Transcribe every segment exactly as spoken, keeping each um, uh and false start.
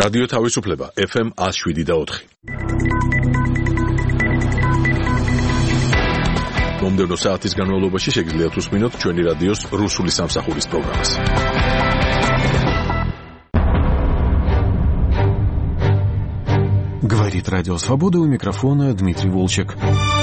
რადიო თავისუფლება ეფ ემ one oh seven და four. მომდევნო საათის განმავლობაში შეგიძლიათ უსმინოთ ჩვენი რადიოს რუსული სამსახურის პროგრამას. Говорит Радио Свобода, у микрофона Дмитрий Волчек.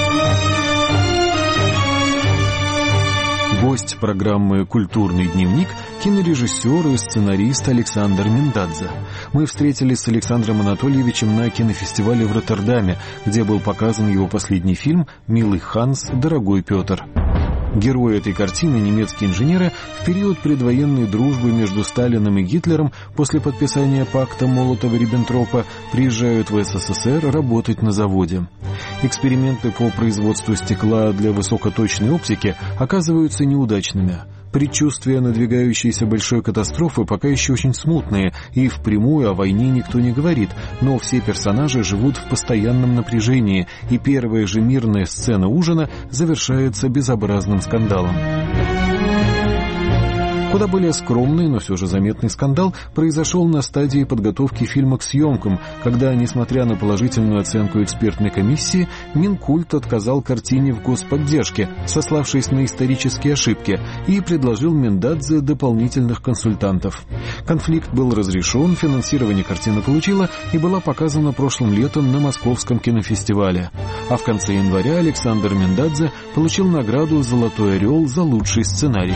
Гость программы «Культурный дневник» — кинорежиссер и сценарист Александр Миндадзе. Мы встретились с Александром Анатольевичем на кинофестивале в Роттердаме, где был показан его последний фильм «Милый Ханс, дорогой Петр». Герои этой картины, немецкие инженеры, в период предвоенной дружбы между Сталиным и Гитлером после подписания пакта Молотова-Риббентропа приезжают в эс эс эс эр работать на заводе. Эксперименты по производству стекла для высокоточной оптики оказываются неудачными. Предчувствия надвигающейся большой катастрофы пока еще очень смутные, и впрямую о войне никто не говорит, но все персонажи живут в постоянном напряжении, и первая же мирная сцена ужина завершается безобразным скандалом. Куда более скромный, но все же заметный скандал произошел на стадии подготовки фильма к съемкам, когда, несмотря на положительную оценку экспертной комиссии, Минкульт отказал картине в господдержке, сославшись на исторические ошибки, и предложил Миндадзе дополнительных консультантов. Конфликт был разрешен, финансирование картины получила и была показана прошлым летом на Московском кинофестивале. А в конце января Александр Миндадзе получил награду «Золотой орел» за лучший сценарий.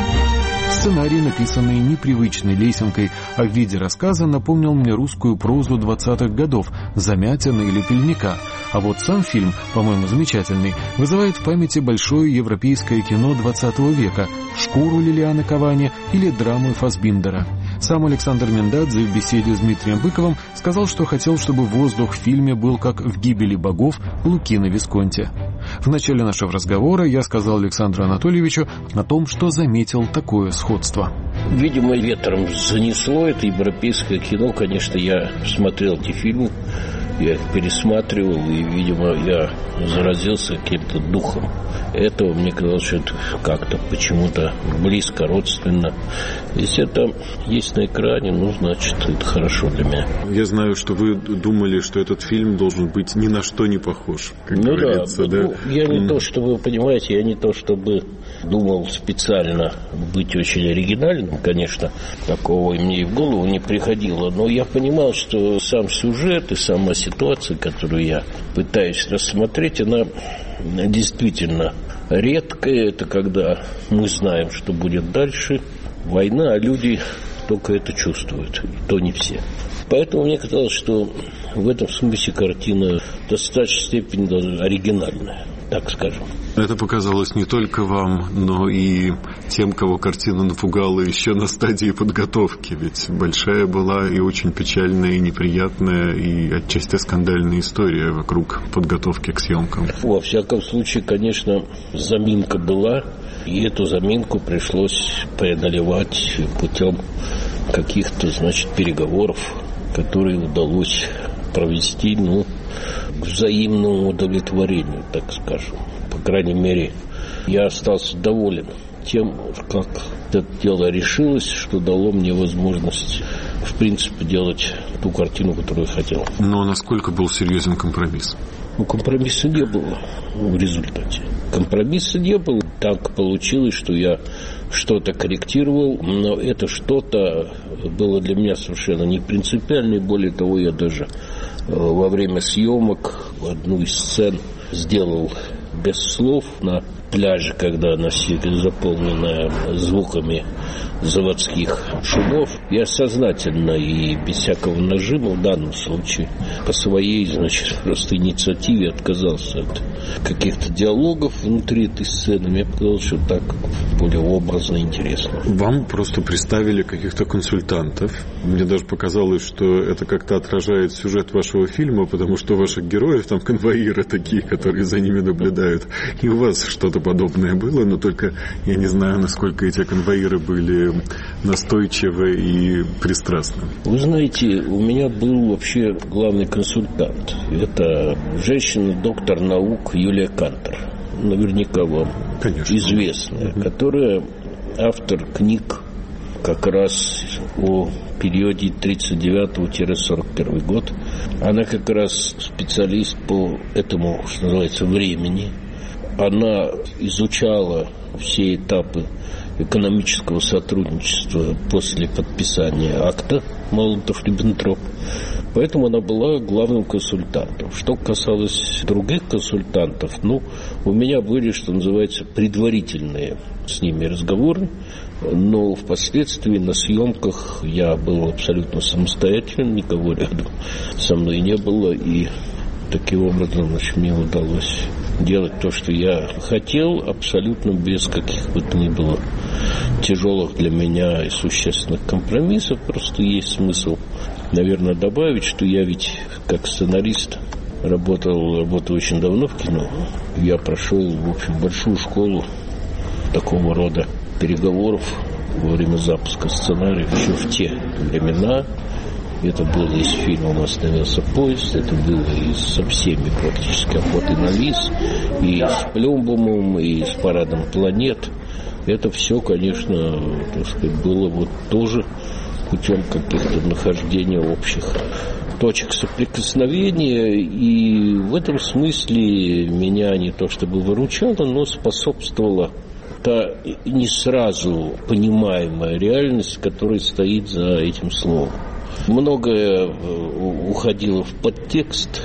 Сценарий, написанный непривычной лесенкой, а в виде рассказа, напомнил мне русскую прозу двадцатых годов, Замятина или Пельника. А вот сам фильм, по-моему, замечательный, вызывает в памяти большое европейское кино двадцатого века, «Шкуру» Лилианы Кавани или драмы Фассбиндера. Сам Александр Миндадзе в беседе с Дмитрием Быковым сказал, что хотел, чтобы воздух в фильме был как в «Гибели богов» Лукино Висконти. В начале нашего разговора я сказал Александру Анатольевичу о том, что заметил такое сходство. Видимо, ветром занесло это европейское кино. Конечно, я смотрел эти фильмы, я их пересматривал, и, видимо, я заразился каким-то духом этого. Мне казалось, что это как-то почему-то близко, родственно. Если это есть на экране, ну, значит, это хорошо для меня. Я знаю, что вы думали, что этот фильм должен быть ни на что не похож, как ну говорится. Да, да? Ну, я не mm. то, чтобы, вы понимаете, я не то, чтобы думал специально быть очень оригинальным, конечно, такого мне и в голову не приходило, но я понимал, что сам сюжет и сама ситуация, которую я пытаюсь рассмотреть, она действительно редкая. Это когда мы знаем, что будет дальше. Война, а люди только это чувствуют, и то не все. Поэтому мне казалось, что в этом смысле картина в достаточной степени оригинальная, так скажем. Это показалось не только вам, но и тем, кого картина напугала еще на стадии подготовки. Ведь большая была и очень печальная, и неприятная, и отчасти скандальная история вокруг подготовки к съемкам. Во всяком случае, конечно, заминка была, и эту заминку пришлось преодолевать путем каких-то, значит, переговоров, которые удалось провести, ну, к взаимному удовлетворению, так скажем. По крайней мере, я остался доволен тем, как это дело решилось, что дало мне возможность, в принципе, делать ту картину, которую я хотел. Но насколько был серьезен компромисс? Ну, компромисса не было в результате. Компромисса не было. Так получилось, что я что-то корректировал, но это что-то было для меня совершенно не принципиально. И более того, я даже во время съемок одну из сцен сделал без слов на пляже, когда она заполнена звуками заводских шумов. Я сознательно и без всякого нажима в данном случае по своей, значит, просто инициативе отказался от каких-то диалогов внутри этой сцены. Мне показалось, что так более образно и интересно. Вам просто представили каких-то консультантов. Мне даже показалось, что это как-то отражает сюжет вашего фильма, потому что у ваших героев там конвоиры такие, которые за ними наблюдают. И у вас что-то подобное было, но только я не знаю, насколько эти конвоиры были настойчивы и пристрастны. Вы знаете, у меня был вообще главный консультант. Это женщина, доктор наук Юлия Кантер. Наверняка вам Конечно. известная, mm-hmm. которая автор книг как раз о периоде тридцать девятого — сорок первый год. Она как раз специалист по этому, что называется, времени. Она изучала все этапы экономического сотрудничества после подписания акта Молотов-Риббентроп. Поэтому она была главным консультантом. Что касалось других консультантов, ну, у меня были, что называется, предварительные с ними разговоры, но впоследствии на съемках я был абсолютно самостоятельным, никого рядом со мной не было, и таким образом, значит, мне удалось делать то, что я хотел, абсолютно без каких бы то ни было тяжелых для меня и существенных компромиссов. Просто есть смысл, наверное, добавить, что я ведь как сценарист работал, работал очень давно в кино. Я прошел, в общем, большую школу такого рода переговоров во время запуска сценария еще в те времена. Это было и с фильмом «Остановился поезд», это было и со всеми практически «Охотой на лис», и с Плюмбумом, и с «Парадом планет». Это все, конечно, так сказать, было вот тоже путем каких-то нахождения общих точек соприкосновения. И в этом смысле меня не то чтобы выручало, но способствовала та не сразу понимаемая реальность, которая стоит за этим словом. Многое уходило в подтекст,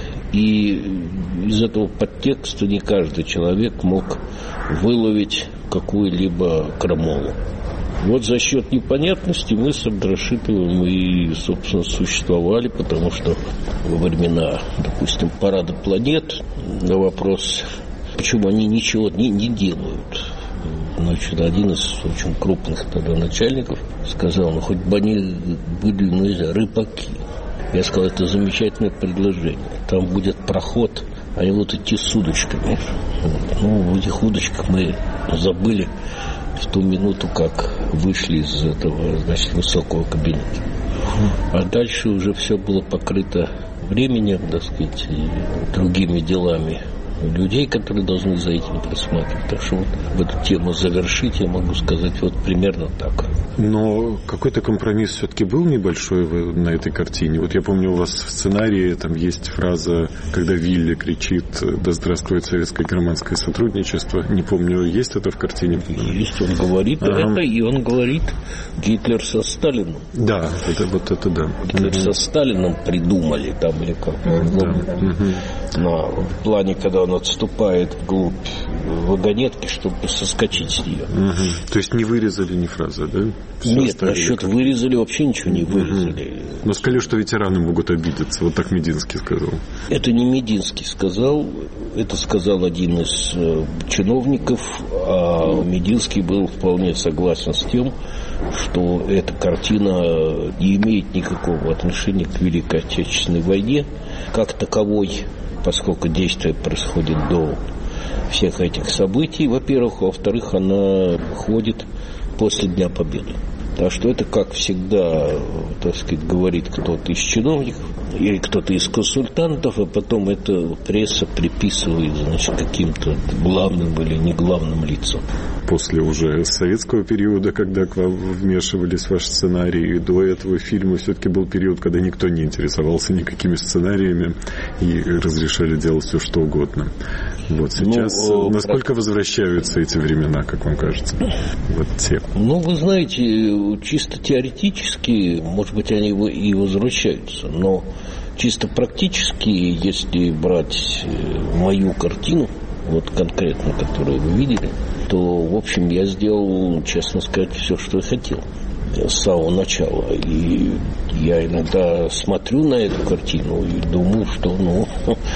и из этого подтекста не каждый человек мог выловить какую-либо крамолу. Вот за счет непонятности мы с Абдрашитовым и, собственно, существовали, потому что во времена, допустим, «Парада планет» на вопрос, почему они ничего не, не делают, значит, один из очень крупных тогда начальников сказал, ну, хоть бы они были, ну, не знаю, рыбаки. Я сказал, это замечательное предложение. Там будет проход, они будут идти с удочками. Вот. Ну, в этих удочках мы забыли в ту минуту, как вышли из этого, значит, высокого кабинета. А дальше уже все было покрыто временем, так сказать, и другими делами людей, которые должны за этим присматривать. Так что вот в эту тему завершить я могу сказать вот примерно так. Но какой-то компромисс все-таки был небольшой на этой картине. Вот я помню, у вас в сценарии там есть фраза, когда Вилли кричит «Да здравствует советско-германское сотрудничество». Не помню, есть это в картине? Есть, он говорит ага. это, и он говорит Гитлер со Сталином. Да, это, вот это да. Гитлер угу. со Сталином придумали там или как. Да. Угу. Но в плане, когда он отступает вглубь вагонетки, чтобы соскочить с нее. Угу. То есть не вырезали ни фразы, да? Все Нет, насчет как... вырезали вообще ничего не вырезали. Угу. Но сказали, что ветераны могут обидеться. Вот так Мединский сказал. Это не Мединский сказал. Это сказал один из э, чиновников. А Мединский был вполне согласен с тем, что эта картина не имеет никакого отношения к Великой Отечественной войне как таковой, поскольку действие происходит до всех этих событий, во-первых. Во-вторых, она выходит после Дня Победы. Так что это, как всегда, так сказать, говорит кто-то из чиновников или кто-то из консультантов, а потом эта пресса приписывает, значит, каким-то главным или не главным лицам. После уже советского периода, когда к вам вмешивались в ваш сценарий, и до этого фильма все-таки был период, когда никто не интересовался никакими сценариями и разрешали делать все, что угодно. Вот сейчас ну, насколько про... возвращаются эти времена, как вам кажется? Вот те. Ну, вы знаете, чисто теоретически, может быть, они и возвращаются, но чисто практически, если брать мою картину, вот конкретно, которую вы видели, то, в общем, я сделал, честно сказать, все, что я хотел с самого начала. И я иногда смотрю на эту картину и думаю, что, ну,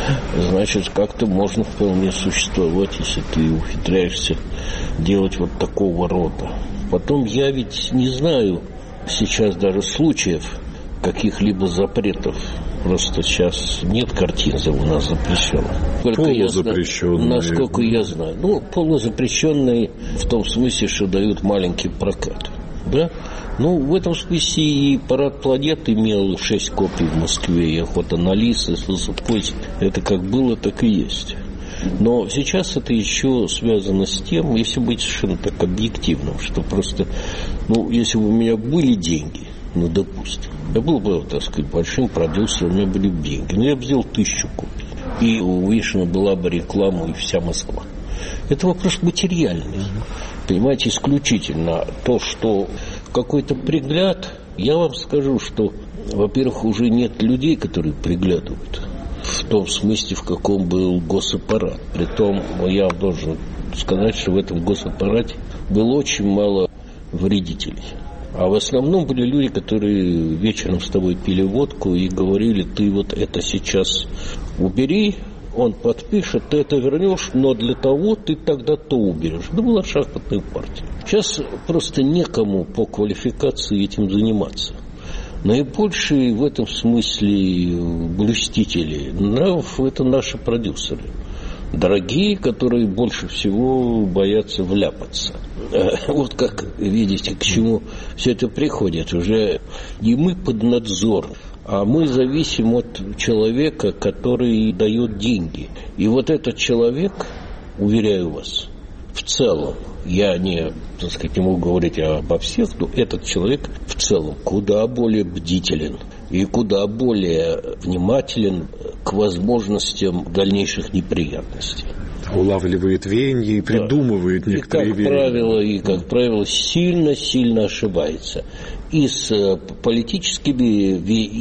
значит, как-то можно вполне существовать, если ты ухитряешься делать вот такого рода. Потом я ведь не знаю сейчас даже случаев каких-либо запретов. Просто сейчас нет картин у нас запрещенных. Полузапрещенные. Насколько я знаю. Ну, полузапрещенные в том смысле, что дают маленький прокат. Да? Ну, в этом смысле и «Парад планет» имел шесть копий в Москве, и «Охота на лис», и «Поезд». Это как было, так и есть. Но сейчас это еще связано с тем, если быть совершенно так объективным, что просто, ну, если бы у меня были деньги, ну, допустим, я был бы, так сказать, большим продюсером, у меня были бы деньги, но я бы сделал тысячу копий, и у Вишина была бы реклама и вся Москва. Это вопрос материальный, понимаете, исключительно то, что какой-то пригляд, я вам скажу, что, во-первых, уже нет людей, которые приглядывают. В том смысле, в каком был госаппарат. Притом, я должен сказать, что в этом госаппарате было очень мало вредителей. А в основном были люди, которые вечером с тобой пили водку и говорили: ты вот это сейчас убери, он подпишет, ты это вернешь, но для того ты тогда то уберешь. Это была шахматная партия. Сейчас просто некому по квалификации этим заниматься. Наибольшие в этом смысле блюстители нравов – это наши продюсеры. Дорогие, которые больше всего боятся вляпаться. Вот как видите, к чему все это приходит. Уже не мы под надзором, а мы зависим от человека, который дает деньги. И вот этот человек, уверяю вас, в целом, я не, так сказать, не могу говорить обо всех, но этот человек в целом куда более бдителен и куда более внимателен к возможностям дальнейших неприятностей. Улавливает веяния и придумывает да. некоторые и, как веяния. Правило, и, как правило, сильно-сильно ошибается. И с политическими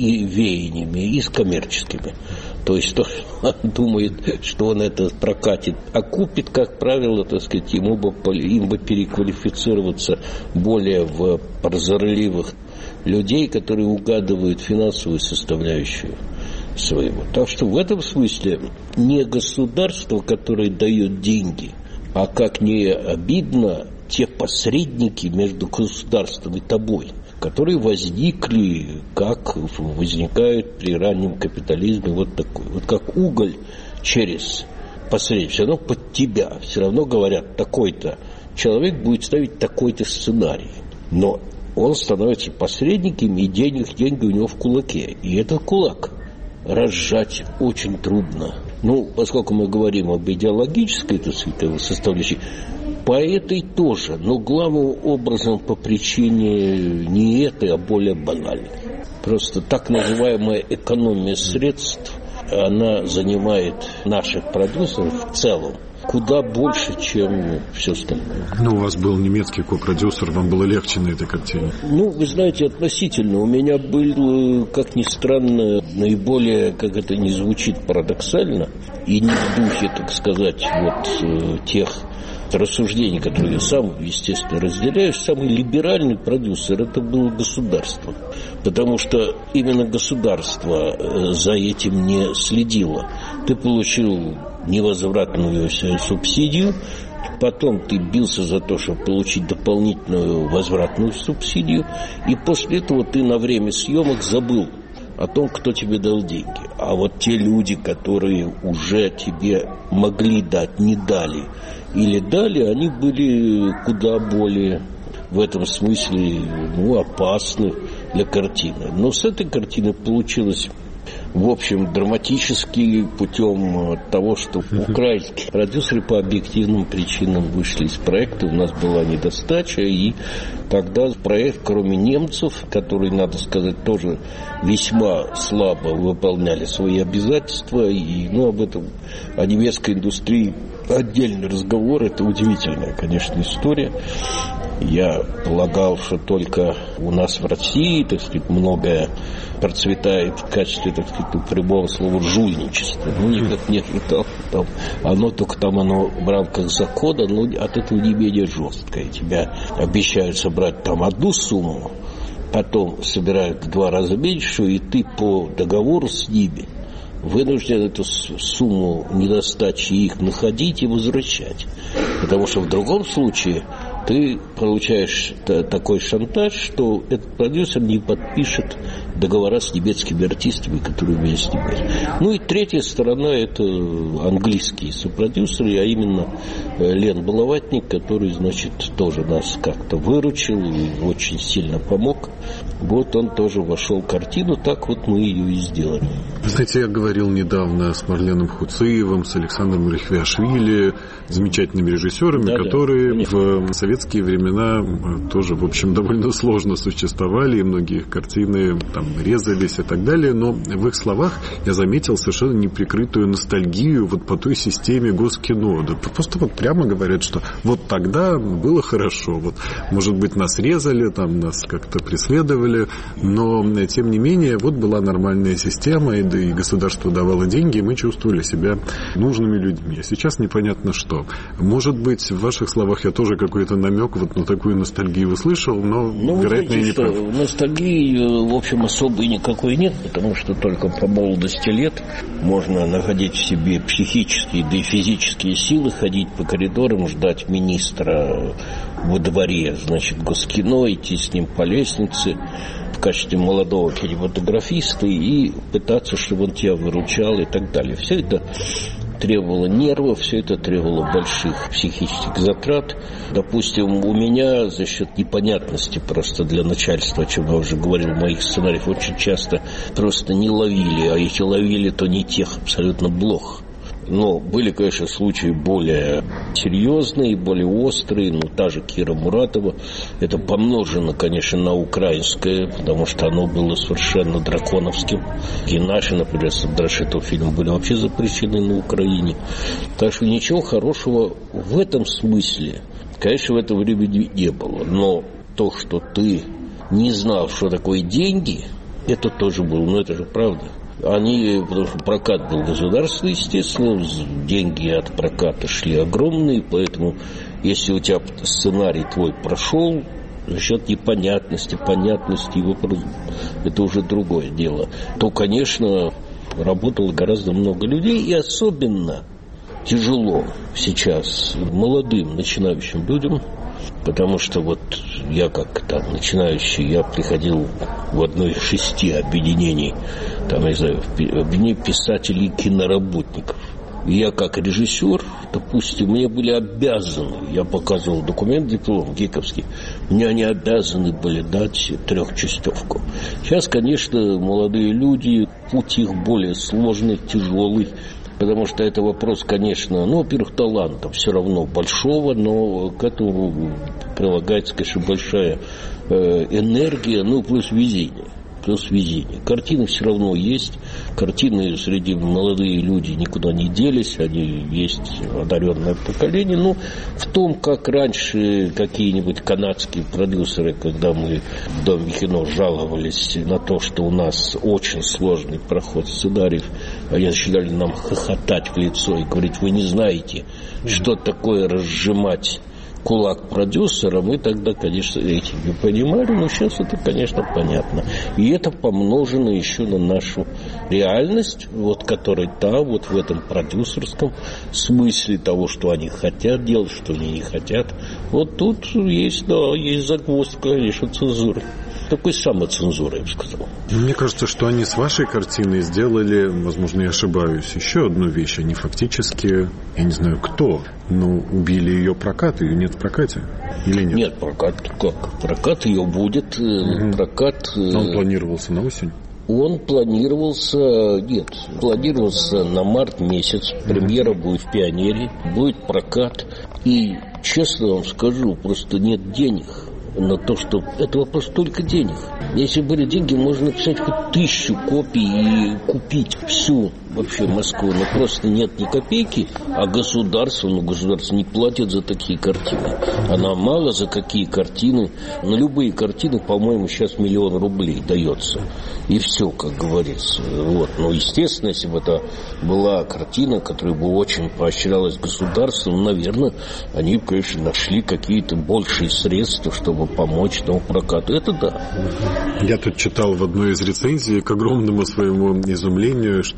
веяниями, и с коммерческими. То есть, то, он думает, что он это прокатит, а купит, как правило, так сказать, ему бы, им бы переквалифицироваться более в прозорливых людей, которые угадывают финансовую составляющую своего. Так что в этом смысле не государство, которое дает деньги, а, как не обидно, те посредники между государством и тобой, которые возникли, как возникают при раннем капитализме, вот такой. Вот как уголь через посредника, все равно под тебя, все равно говорят, такой-то человек будет ставить такой-то сценарий. Но он становится посредником, и денег, деньги у него в кулаке. И этот кулак разжать очень трудно. Ну, поскольку мы говорим об идеологической, так сказать, составляющей, по этой тоже, но главным образом по причине не этой, а более банальной. Просто так называемая экономия средств, она занимает наших продюсеров в целом куда больше, чем все остальное. Ну, у вас был немецкий копродюсер, вам было легче на этой картине? Ну, вы знаете, относительно. У меня был, как ни странно, наиболее, как это не звучит парадоксально, и не в духе, так сказать, вот тех рассуждений, которые я сам, естественно, разделяю, самый либеральный продюсер – это было государство. Потому что именно государство за этим не следило. Ты получил невозвратную субсидию, потом ты бился за то, чтобы получить дополнительную возвратную субсидию, и после этого ты на время съемок забыл о том, кто тебе дал деньги. А вот те люди, которые уже тебе могли дать, не дали, или дали, они были куда более в этом смысле ну, опасны для картины. Но с этой картины получилось, в общем, драматически путем того, что украинские продюсеры по объективным причинам вышли из проекта, у нас была недостача, и тогда проект, кроме немцев, которые, надо сказать, тоже весьма слабо выполняли свои обязательства, и ну, об этом, о немецкой индустрии отдельный разговор, это удивительная, конечно, история. Я полагал, что только у нас в России, так сказать, многое процветает в качестве, так сказать, прямого слова жульничества. Ну, никак не ожидал. Там, оно только там, оно в рамках закона, но от этого не менее жесткое. Тебя обещают собрать там одну сумму, потом собирают в два раза меньше, и ты по договору с ними вынужден эту сумму недостачи их находить и возвращать. Потому что в другом случае ты получаешь такой шантаж, что этот продюсер не подпишет договора с немецкими артистами, которые у меня снимали. Ну и третья сторона – это английские сопродюсеры, а именно Лен Балаватник, который, значит, тоже нас как-то выручил и очень сильно помог. Вот он тоже вошел в картину, так вот мы ее и сделали. Знаете, я говорил недавно с Марленом Хуциевым, с Александром Рихвиашвили, замечательными режиссерами, да, которые да, в советские времена тоже, в общем, довольно сложно существовали, и многие их картины там резались и так далее, но в их словах я заметил совершенно неприкрытую ностальгию вот по той системе Госкино. Да, просто вот прямо говорят, что вот тогда было хорошо, вот, может быть, нас резали, там, нас как-то преследовали, но, тем не менее, вот была нормальная система, и, да, и государство давало деньги, и мы чувствовали себя нужными людьми. А сейчас непонятно что. Может быть, в ваших словах я тоже какой-то намек вот на такую ностальгию услышал, но, ну, вероятно, я не прав. Ностальгии, в общем, особой никакой нет, потому что только по молодости лет можно находить в себе психические, да и физические силы, ходить по коридорам, ждать министра во дворе, значит, Госкино, идти с ним по лестнице в качестве молодого кинематографиста и пытаться, чтобы он тебя выручал и так далее. Все это требовало нервов, все это требовало больших психических затрат. Допустим, у меня за счет непонятности просто для начальства, о чем я уже говорил в моих сценариях, очень часто просто не ловили, а если ловили, то не тех абсолютно блох. Но были, конечно, случаи более серьезные, более острые. Ну, та же Кира Муратова. Это помножено, конечно, на украинское, потому что оно было совершенно драконовским. И наши, например, с Драшетов фильмы были вообще запрещены на Украине. Так что ничего хорошего в этом смысле, конечно, в это время не было. Но то, что ты не знал, что такое деньги, это тоже было. Но это же правда. Они, потому что прокат был государственный, естественно, деньги от проката шли огромные, поэтому если у тебя сценарий твой прошел, за счет непонятности, понятности его, это уже другое дело, то, конечно, работало гораздо много людей, и особенно тяжело сейчас молодым начинающим людям, потому что вот я как там начинающий, я приходил в одно из шести объединений, там, я знаю, объединение писателей и киноработников. И я как режиссер, допустим, мне были обязаны, я показывал документ, диплом гиковский, мне они обязаны были дать трехчастевку. Сейчас, конечно, молодые люди, путь их более сложный, тяжелый, потому что это вопрос, конечно, ну, во-первых, таланта все равно большого, но к этому прилагается, конечно, большая э, энергия, ну, плюс везение. Плюс везение. Картины все равно есть. Картины среди молодые люди никуда не делись. Они есть одаренное поколение. Но в том, как раньше какие-нибудь канадские продюсеры, когда мы в Доме кино жаловались на то, что у нас очень сложный проход сценариев, они начинали нам хохотать в лицо и говорить: вы не знаете, что такое разжимать кулак продюсера, мы тогда, конечно, этим не понимали, но сейчас это, конечно, понятно. И это помножено еще на нашу реальность, вот, которая там, вот в этом продюсерском смысле того, что они хотят делать, что они не хотят. Вот тут есть, да, есть загвоздка, конечно, цензуры. Такой самоцензурой, я бы сказал. Мне кажется, что они с вашей картиной сделали, возможно, я ошибаюсь, еще одну вещь. Они фактически, я не знаю кто, но убили ее прокат, ее нет в прокате. Или нет? Нет, прокат как? Прокат ее будет. Угу. Прокат... Он планировался на осень? Он планировался, нет, планировался на март месяц. Премьера будет в Пионере, будет прокат. И, честно вам скажу, просто нет денег на то, что это вопрос только денег. Если были деньги, можно написать хоть тысячу копий и купить всю вообще Москву. Но просто нет ни копейки, а государство, ну, государство не платит за такие картины. Она мало за какие картины. На любые картины, по-моему, сейчас миллион рублей дается. И все, как говорится. Вот. Но, естественно, если бы это была картина, которая бы очень поощрялась государством, наверное, они, конечно, нашли какие-то большие средства, чтобы помочь тому прокату. Это да. Я тут читал в одной из рецензий, к огромному своему изумлению, что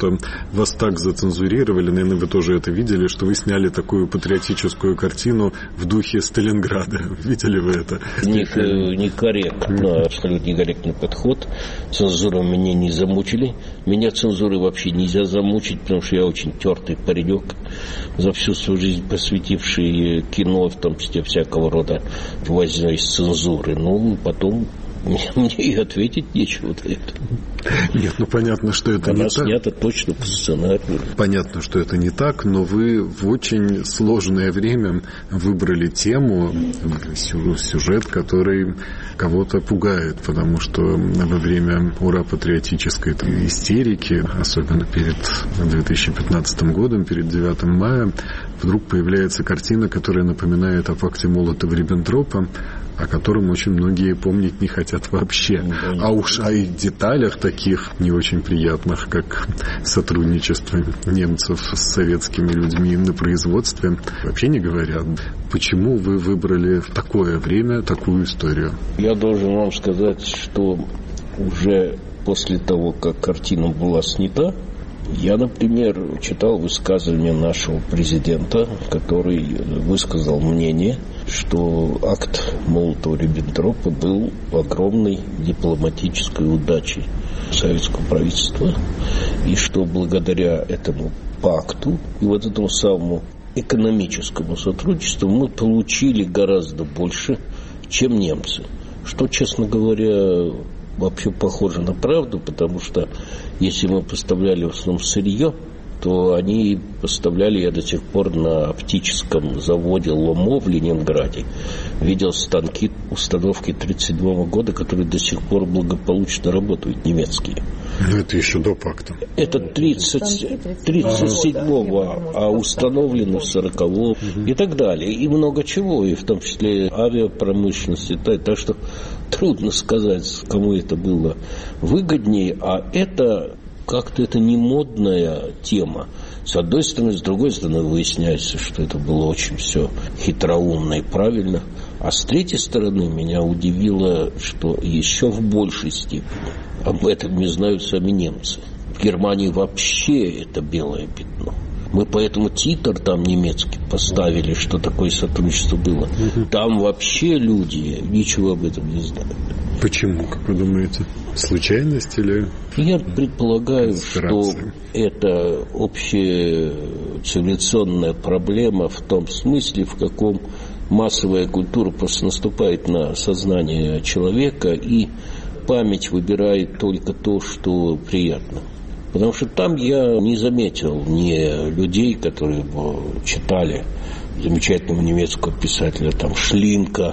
вас так зацензурировали, наверное, вы тоже это видели, что вы сняли такую патриотическую картину в духе Сталинграда. Видели вы это? Некорректно, абсолютно некорректный подход. Цензуру меня не замучили. Меня цензурой вообще нельзя замучить, потому что я очень тертый паренек, за всю свою жизнь посвятивший кино, в том числе всякого рода возьмой с цензуры. Ну, потом мне и ответить нечего на это. Нет, ну понятно, что это Она не снята так. точно по сценарию. Понятно, что это не так, но вы в очень сложное время выбрали тему, сюжет, который кого-то пугает, потому что во время ура-патриотической истерики, особенно перед две тысячи пятнадцатым годом, перед девятым мая, вдруг появляется картина, которая напоминает о пакте Молотова-Риббентропа, о котором очень многие помнить не хотят вообще. А уж о деталях таких не очень приятных, как сотрудничество немцев с советскими людьми на производстве, вообще не говорят. Почему вы выбрали в такое время такую историю? Я должен вам сказать, что уже после того, как картина была снята, я, например, читал высказывание нашего президента, который высказал мнение, что акт Молотова-Риббентропа был огромной дипломатической удачей советского правительства, и что благодаря этому пакту и вот этому самому экономическому сотрудничеству мы получили гораздо больше, чем немцы. Что, честно говоря, вообще похоже на правду, потому что если мы поставляли в основном сырье, то они поставляли, я до сих пор на оптическом заводе «Ломо» в Ленинграде видел станки установки тридцать седьмого года, которые до сих пор благополучно работают, немецкие. Ну, это еще до пакта. Это тридцать седьмого, а установлены в сороковом и так далее. И много чего, и в том числе авиапромышленности. Так что трудно сказать, кому это было выгоднее, а это как-то это не модная тема. С одной стороны, с другой стороны, выясняется, что это было очень все хитроумно и правильно. А с третьей стороны, меня удивило, что еще в большей степени об этом не знают сами немцы. В Германии вообще это белое пятно. Мы поэтому титр там немецкий поставили, что такое сотрудничество было. Там вообще люди ничего об этом не знают. Почему, как вы думаете? Случайность или... Я предполагаю, что это общая цивилизационная проблема в том смысле, в каком массовая культура просто наступает на сознание человека, и память выбирает только то, что приятно. Потому что там я не заметил ни людей, которые бы читали замечательного немецкого писателя, там, Шлинка,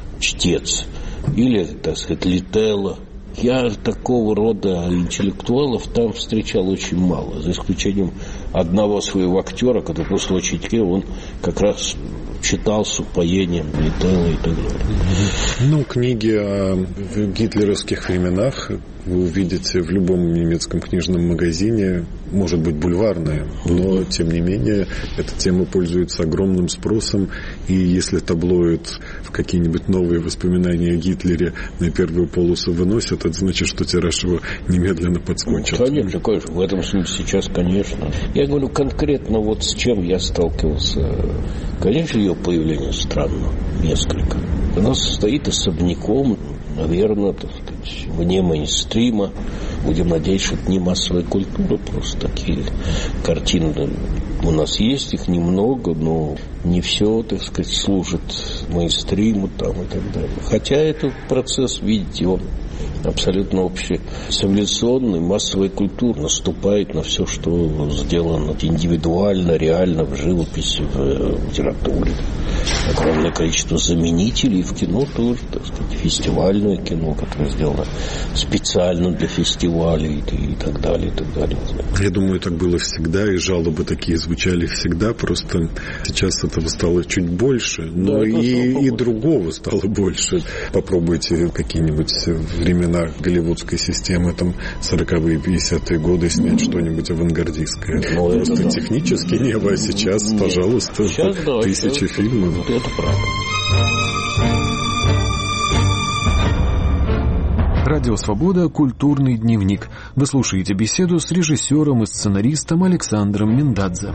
чтец, или, так сказать, Лителла. Я такого рода интеллектуалов там встречал очень мало, за исключением одного своего актера, который после очереди, он как раз читал с упоением Лителла и так далее. Ну, книги о гитлеровских временах вы увидите в любом немецком книжном магазине, может быть, бульварная, но, тем не менее, эта тема пользуется огромным спросом, и если таблоид в какие-нибудь новые воспоминания о Гитлере на первую полосу выносят, это значит, что тираж его немедленно подскочит. Конечно, конечно, в этом смысле сейчас, конечно. Я говорю конкретно вот с чем я сталкивался. Конечно, ее появление странно, несколько. Она состоит особняком, наверное, так сказать, вне мейнстрима. Будем надеяться, что это не массовая культура, просто такие картины у нас есть, их немного, но не все, так сказать, служит мейнстриму там и так далее. Хотя этот процесс, видите, он абсолютно общий, цивилизационный, массовая культура наступает на все, что сделано индивидуально, реально в живописи, в литературе. Огромное количество заменителей в кино тоже, так сказать, фестивальное кино, которое сделано специально для фестивалей и так далее, и так далее. Я думаю, так было всегда, и жалобы такие звучали всегда, просто сейчас этого стало чуть больше, но да, и, и другого стало больше. Попробуйте какие-нибудь времена голливудской системы, там, сороковые, пятидесятые годы снять что-нибудь авангардистское. Но просто это, технически да. небо, а сейчас, нет. пожалуйста, сейчас, да, тысячи сейчас, фильмов. Это правда. Радио «Свобода. Культурный дневник». Вы слушаете беседу с режиссером и сценаристом Александром Миндадзе.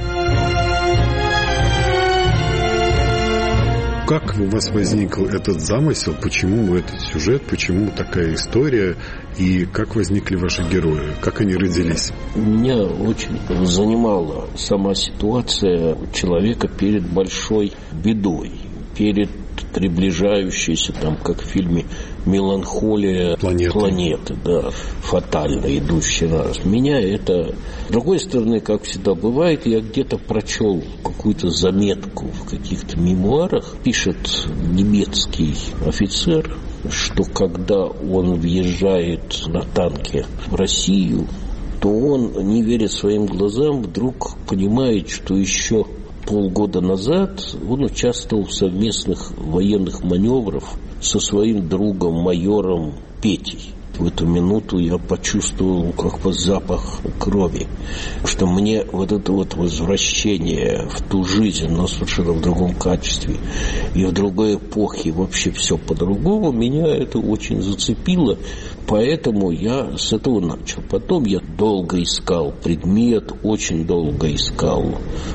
Как у вас возник этот замысел? Почему этот сюжет? Почему такая история? И как возникли ваши герои? Как они родились? Меня очень занимала сама ситуация человека перед большой бедой, перед приближающейся, там, как в фильме «Меланхолия планеты», планеты да, фатально идущей раз. Меня это... С другой стороны, как всегда бывает, я где-то прочел какую-то заметку в каких-то мемуарах. Пишет немецкий офицер, что когда он въезжает на танке в Россию, то он, не веря своим глазам, вдруг понимает, что еще полгода назад он участвовал в совместных военных маневрах со своим другом, майором Петей. В эту минуту я почувствовал как бы запах крови, что мне вот это вот возвращение в ту жизнь, но совершенно в другом качестве и в другой эпохе, вообще все по-другому, меня это очень зацепило, поэтому я с этого начал. Потом я долго искал предмет, очень долго искал,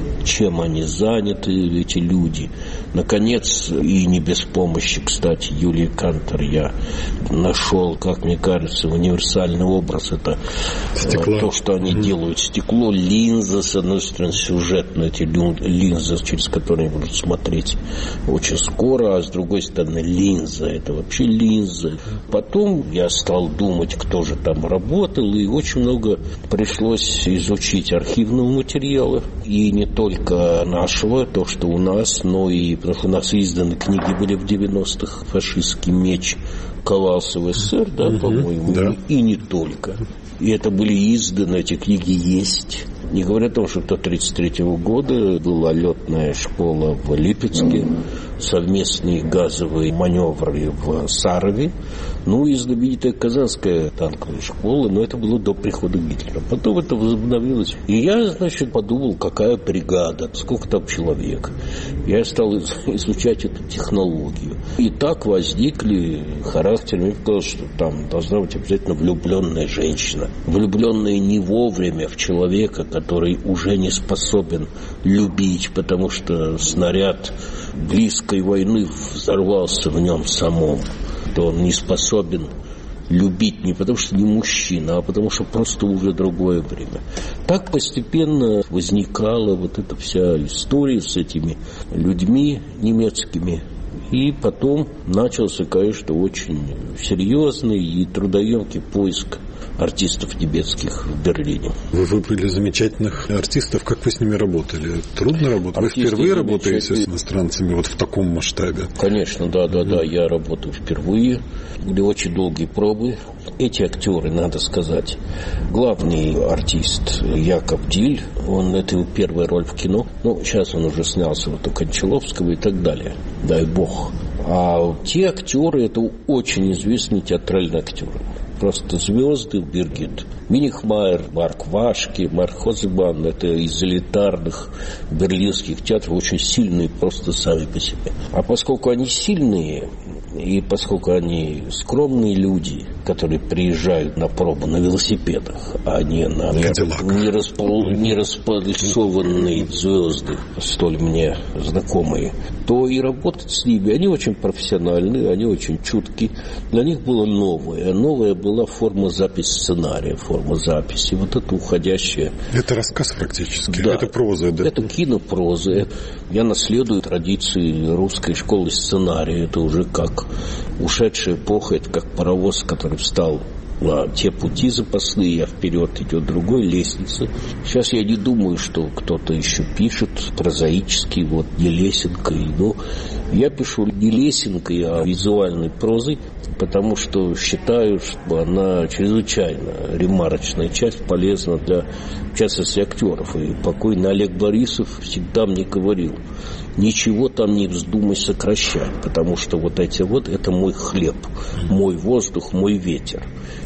чем они заняты, эти люди. Наконец, и не без помощи, кстати, Юлии Кантер, я нашел, как мне кажется, универсальный образ. Это стекло. То, что они mm. делают. Стекло, линза, с одной стороны, сюжетные эти линзы, через которые они будут смотреть очень скоро, а с другой стороны, линза. Это вообще линза. Потом я стал думать, кто же там работал, и очень много пришлось изучить архивного материала. И не только нашего, то, что у нас, но и потому что у нас изданы книги были в девяностых, фашистский меч ковался в СССР, да, угу, по-моему, да. И не только. И это были изданы, эти книги есть. Не говоря о том, что до тридцать третьего года была летная школа в Липецке, совместные газовые маневры в Сарове, ну и знаменитая Казанская танковая школа, но это было до прихода Гитлера. Потом это возобновилось. И я, значит, подумал, какая бригада, сколько там человек. Я стал изучать эту технологию. И так возникли характеры. Мне показалось, что там должна быть обязательно влюбленная женщина. Влюбленная не вовремя в человека, который уже не способен любить, потому что снаряд близкой войны взорвался в нем самом, то он не способен любить не потому, что не мужчина, а потому, что просто уже другое время. Так постепенно возникала вот эта вся история с этими людьми немецкими. И потом начался, конечно, очень серьезный и трудоемкий поиск артистов тибетских в Берлине. Вы выбрали замечательных артистов. Как вы с ними работали? Трудно работать? Артисты вы впервые работаете с иностранцами вот в таком масштабе? Конечно, да, да, да. Я работаю впервые. Были очень долгие пробы. Эти актеры, надо сказать, главный артист Якоб Диль, он, это его первая роль в кино. Ну, сейчас он уже снялся вот у Кончаловского и так далее. Дай бог. А те актеры, это очень известные театральные актеры. Просто звезды, Биргит Минихмайер, Марк Вашке, Марк Хозебан, это из элитарных берлинских театров, очень сильные просто сами по себе. А поскольку они сильные, и поскольку они скромные люди, которые приезжают на пробу на велосипедах, а не на не, распол, не распольцованные звезды, столь мне знакомые, то и работать с ними, они очень профессиональные, они очень чуткие. Для них было новое. Новая была форма записи сценария, форма записи. Вот это уходящее. Это рассказ практически, да, это проза, да? Это кинопроза. Я наследую традиции русской школы сценария. Это уже как ушедшая эпоха, это как паровоз, который встал на те пути запасные, а вперед идет другой лестница. Сейчас я не думаю, что кто-то еще пишет прозаически, вот не лесенкой. Но я пишу не лесенкой, а визуальной прозой, потому что считаю, что она чрезвычайно ремарочная часть, полезна для, в частности, актеров. И покойный Олег Борисов всегда мне говорил: ничего там не вздумай сокращать, потому что вот эти вот, это мой хлеб, мой воздух, мой ветер.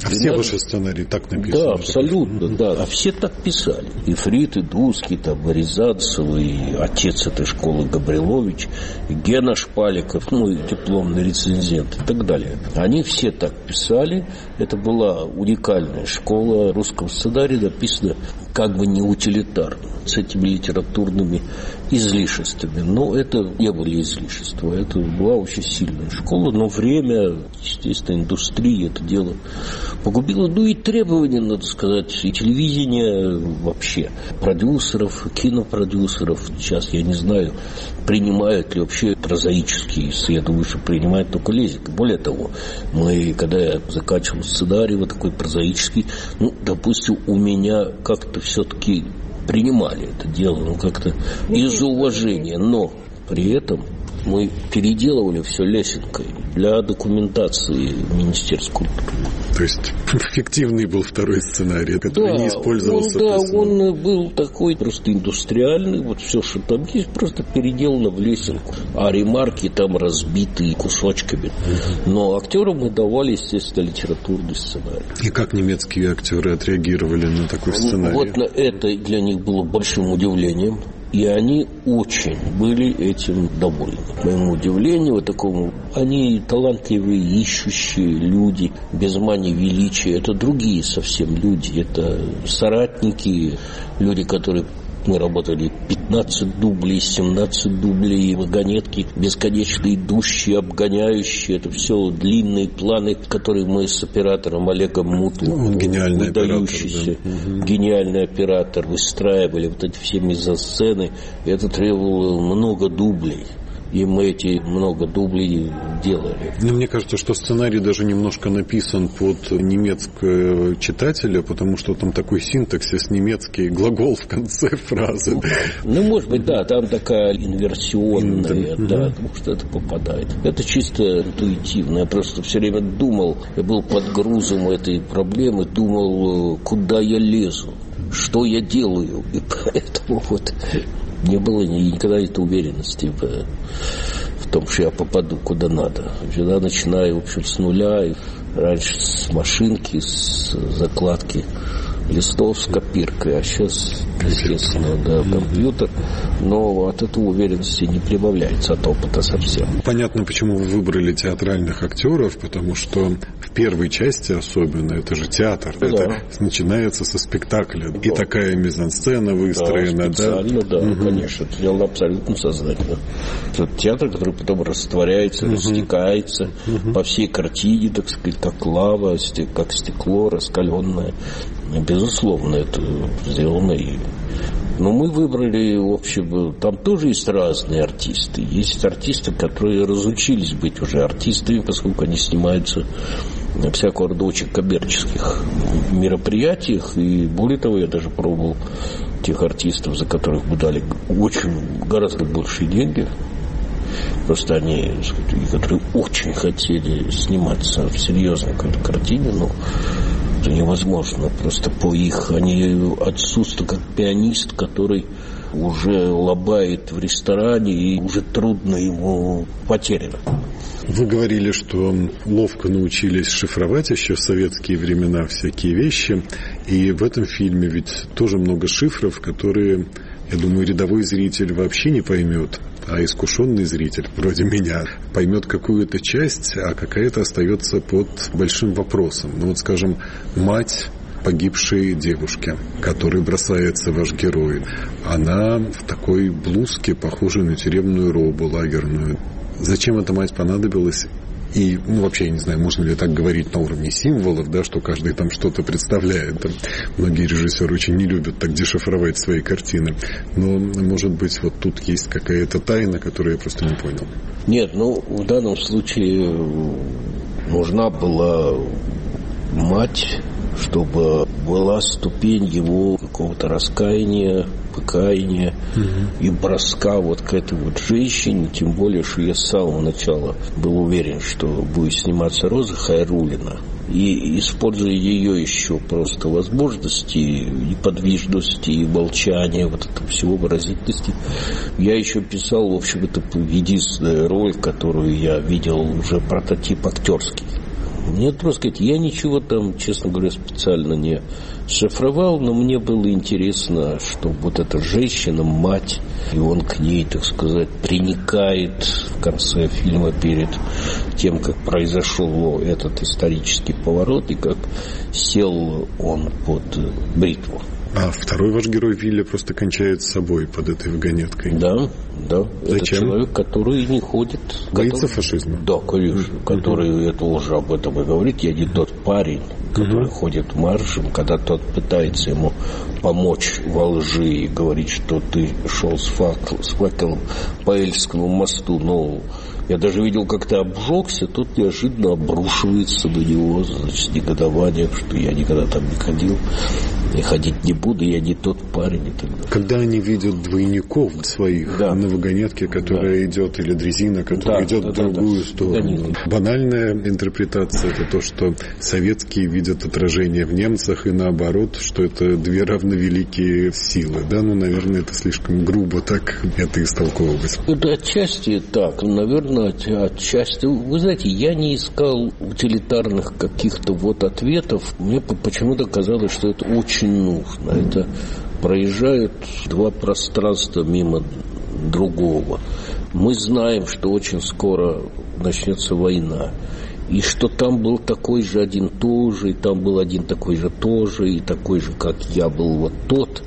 А все надо... ваши сценарии так написаны? Да, абсолютно, да. А все так писали. И Фрид, и Дудский, там, и Рязанцев, и отец этой школы Габрилович, и Гена Шпаликов, ну, и дипломный рецензент и так далее. Они все так писали. Это была уникальная школа русского сценария, написана как бы не утилитарно, с этими литературными излишествами. Но это не были излишества. Это была очень сильная школа, но время, естественно, индустрии это дело погубило. Ну и требования, надо сказать, и телевидения вообще, продюсеров, кинопродюсеров. Сейчас я не знаю, принимают ли вообще прозаические, я думаю, что принимают только Лезик. Более того, мы, когда я заканчивал сценарий вот такой прозаический, ну, допустим, у меня как-то все-таки принимали это дело, ну, как-то из-за уважения, но при этом мы переделывали все лесенкой для документации Министерства культуры. То есть фиктивный был второй сценарий, который да, не использовался. Он, да, он был такой просто индустриальный, вот все, что там есть, просто переделано в лесенку, а ремарки там разбиты кусочками. Uh-huh. Но актерам мы давали, естественно, литературный сценарий. И как немецкие актеры отреагировали на такой сценарий? Вот на это для них было большим удивлением. И они очень были этим довольны. К моему удивлению, вот такому, они талантливые, ищущие люди, без мани величия. Это другие совсем люди. Это соратники, люди, которые... Мы работали пятнадцать дублей, семнадцать дублей, вагонетки, бесконечно идущие, обгоняющие. Это все длинные планы, которые мы с оператором Олегом Муту, он гениальный выдающийся оператор, да. гениальный оператор, выстраивали вот эти все мизансцены. Это требовало много дублей. И мы эти много дублей делали. Но мне кажется, что сценарий даже немножко написан под немецкого читателя, потому что там такой синтаксис немецкий, глагол в конце фразы. Ну, может быть, да, там такая инверсионная, Ин- да, угу. потому что это попадает. Это чисто интуитивно. Я просто все время думал, я был под грузом этой проблемы, думал, куда я лезу, что я делаю. И поэтому вот... Не было никогда этой уверенности в, в том, что я попаду куда надо. Всегда начинаю, в общем, с нуля. Раньше с машинки, с закладки листов с копиркой, а сейчас, естественно, да, компьютер. Но от этой уверенности не прибавляется, от опыта совсем. Понятно, почему вы выбрали театральных актеров, потому что в первой части особенно, это же театр, да. Это начинается со спектакля. Да. И такая мизансцена выстроена, да? Специально, да, да, угу. конечно. Это дело абсолютно сознательно. Это театр, который потом растворяется, угу. растекается угу. по всей картине, так сказать, как лава, как стекло раскаленное. Безусловно, это сделано. И... Но мы выбрали, в общем, там тоже есть разные артисты. Есть артисты, которые разучились быть уже артистами, поскольку они снимаются на всякого рода очень коммерческих мероприятиях. И более того, я даже пробовал тех артистов, за которых мы дали очень, гораздо большие деньги. Просто они, которые очень хотели сниматься в серьезной какой-то картине, но это невозможно. Просто по их... Они отсутствуют как пианист, который уже лобает в ресторане, и уже трудно ему потеряно. Вы говорили, что ловко научились шифровать еще в советские времена всякие вещи. И в этом фильме ведь тоже много шифров, которые, я думаю, рядовой зритель вообще не поймет. А искушенный зритель, вроде меня, поймет какую-то часть, а какая-то остается под большим вопросом. Ну вот, скажем, мать погибшей девушки, которой бросается ваш герой, она в такой блузке, похожей на тюремную робу лагерную. Зачем эта мать понадобилась? И, ну, вообще, я не знаю, можно ли так говорить на уровне символов, да, что каждый там что-то представляет. Там, многие режиссеры очень не любят так дешифровать свои картины. Но, может быть, вот тут есть какая-то тайна, которую я просто не понял. Нет, ну, в данном случае нужна была мать, чтобы была ступень его какого-то раскаяния, покаяния угу. и броска вот к этой вот женщине, тем более, что я с самого начала был уверен, что будет сниматься Роза Хайруллина, и используя ее еще просто возможности, неподвижности и молчания, вот этого всего, выразительности, я еще писал, в общем, это единственная роль, которую я видел уже прототип актерский. Мне просто сказать, я ничего там, честно говоря, специально не шифровал, но мне было интересно, что вот эта женщина, мать, и он к ней, так сказать, приникает в конце фильма перед тем, как произошел этот исторический поворот и как сел он под бритву. А второй ваш герой Вилли просто кончает с собой под этой вагонеткой. Да, да. Зачем? Это человек, который не ходит. Боится который... фашизма? Да, конечно. Mm-hmm. Который это уже об этом и говорит. Я не тот парень, который mm-hmm. ходит маршем, когда тот пытается ему помочь во лжи и говорит, что ты шел с, факел, с факелом по Эльскому мосту. Но я даже видел, как ты обжегся, тут неожиданно обрушивается на него, значит, негодование, что я никогда там не ходил. И ходить не буду, я не тот парень и так далее. Когда они видят двойников своих да. на вагонетке, которая да. идет, или дрезина, которая да, идет да, в другую да, сторону. Да. Банальная интерпретация – это то, что советские видят отражение в немцах, и наоборот, что это две равновеликие силы. Да, ну, наверное, это слишком грубо так это истолковывать. Это отчасти так, наверное, отчасти. Вы знаете, я не искал утилитарных каких-то вот ответов. Мне почему-то казалось, что это очень нужно. Это проезжают два пространства мимо другого. Мы знаем, что очень скоро начнется война. И что там был такой же один тоже, и там был один такой же тоже, и такой же, как я был вот тот.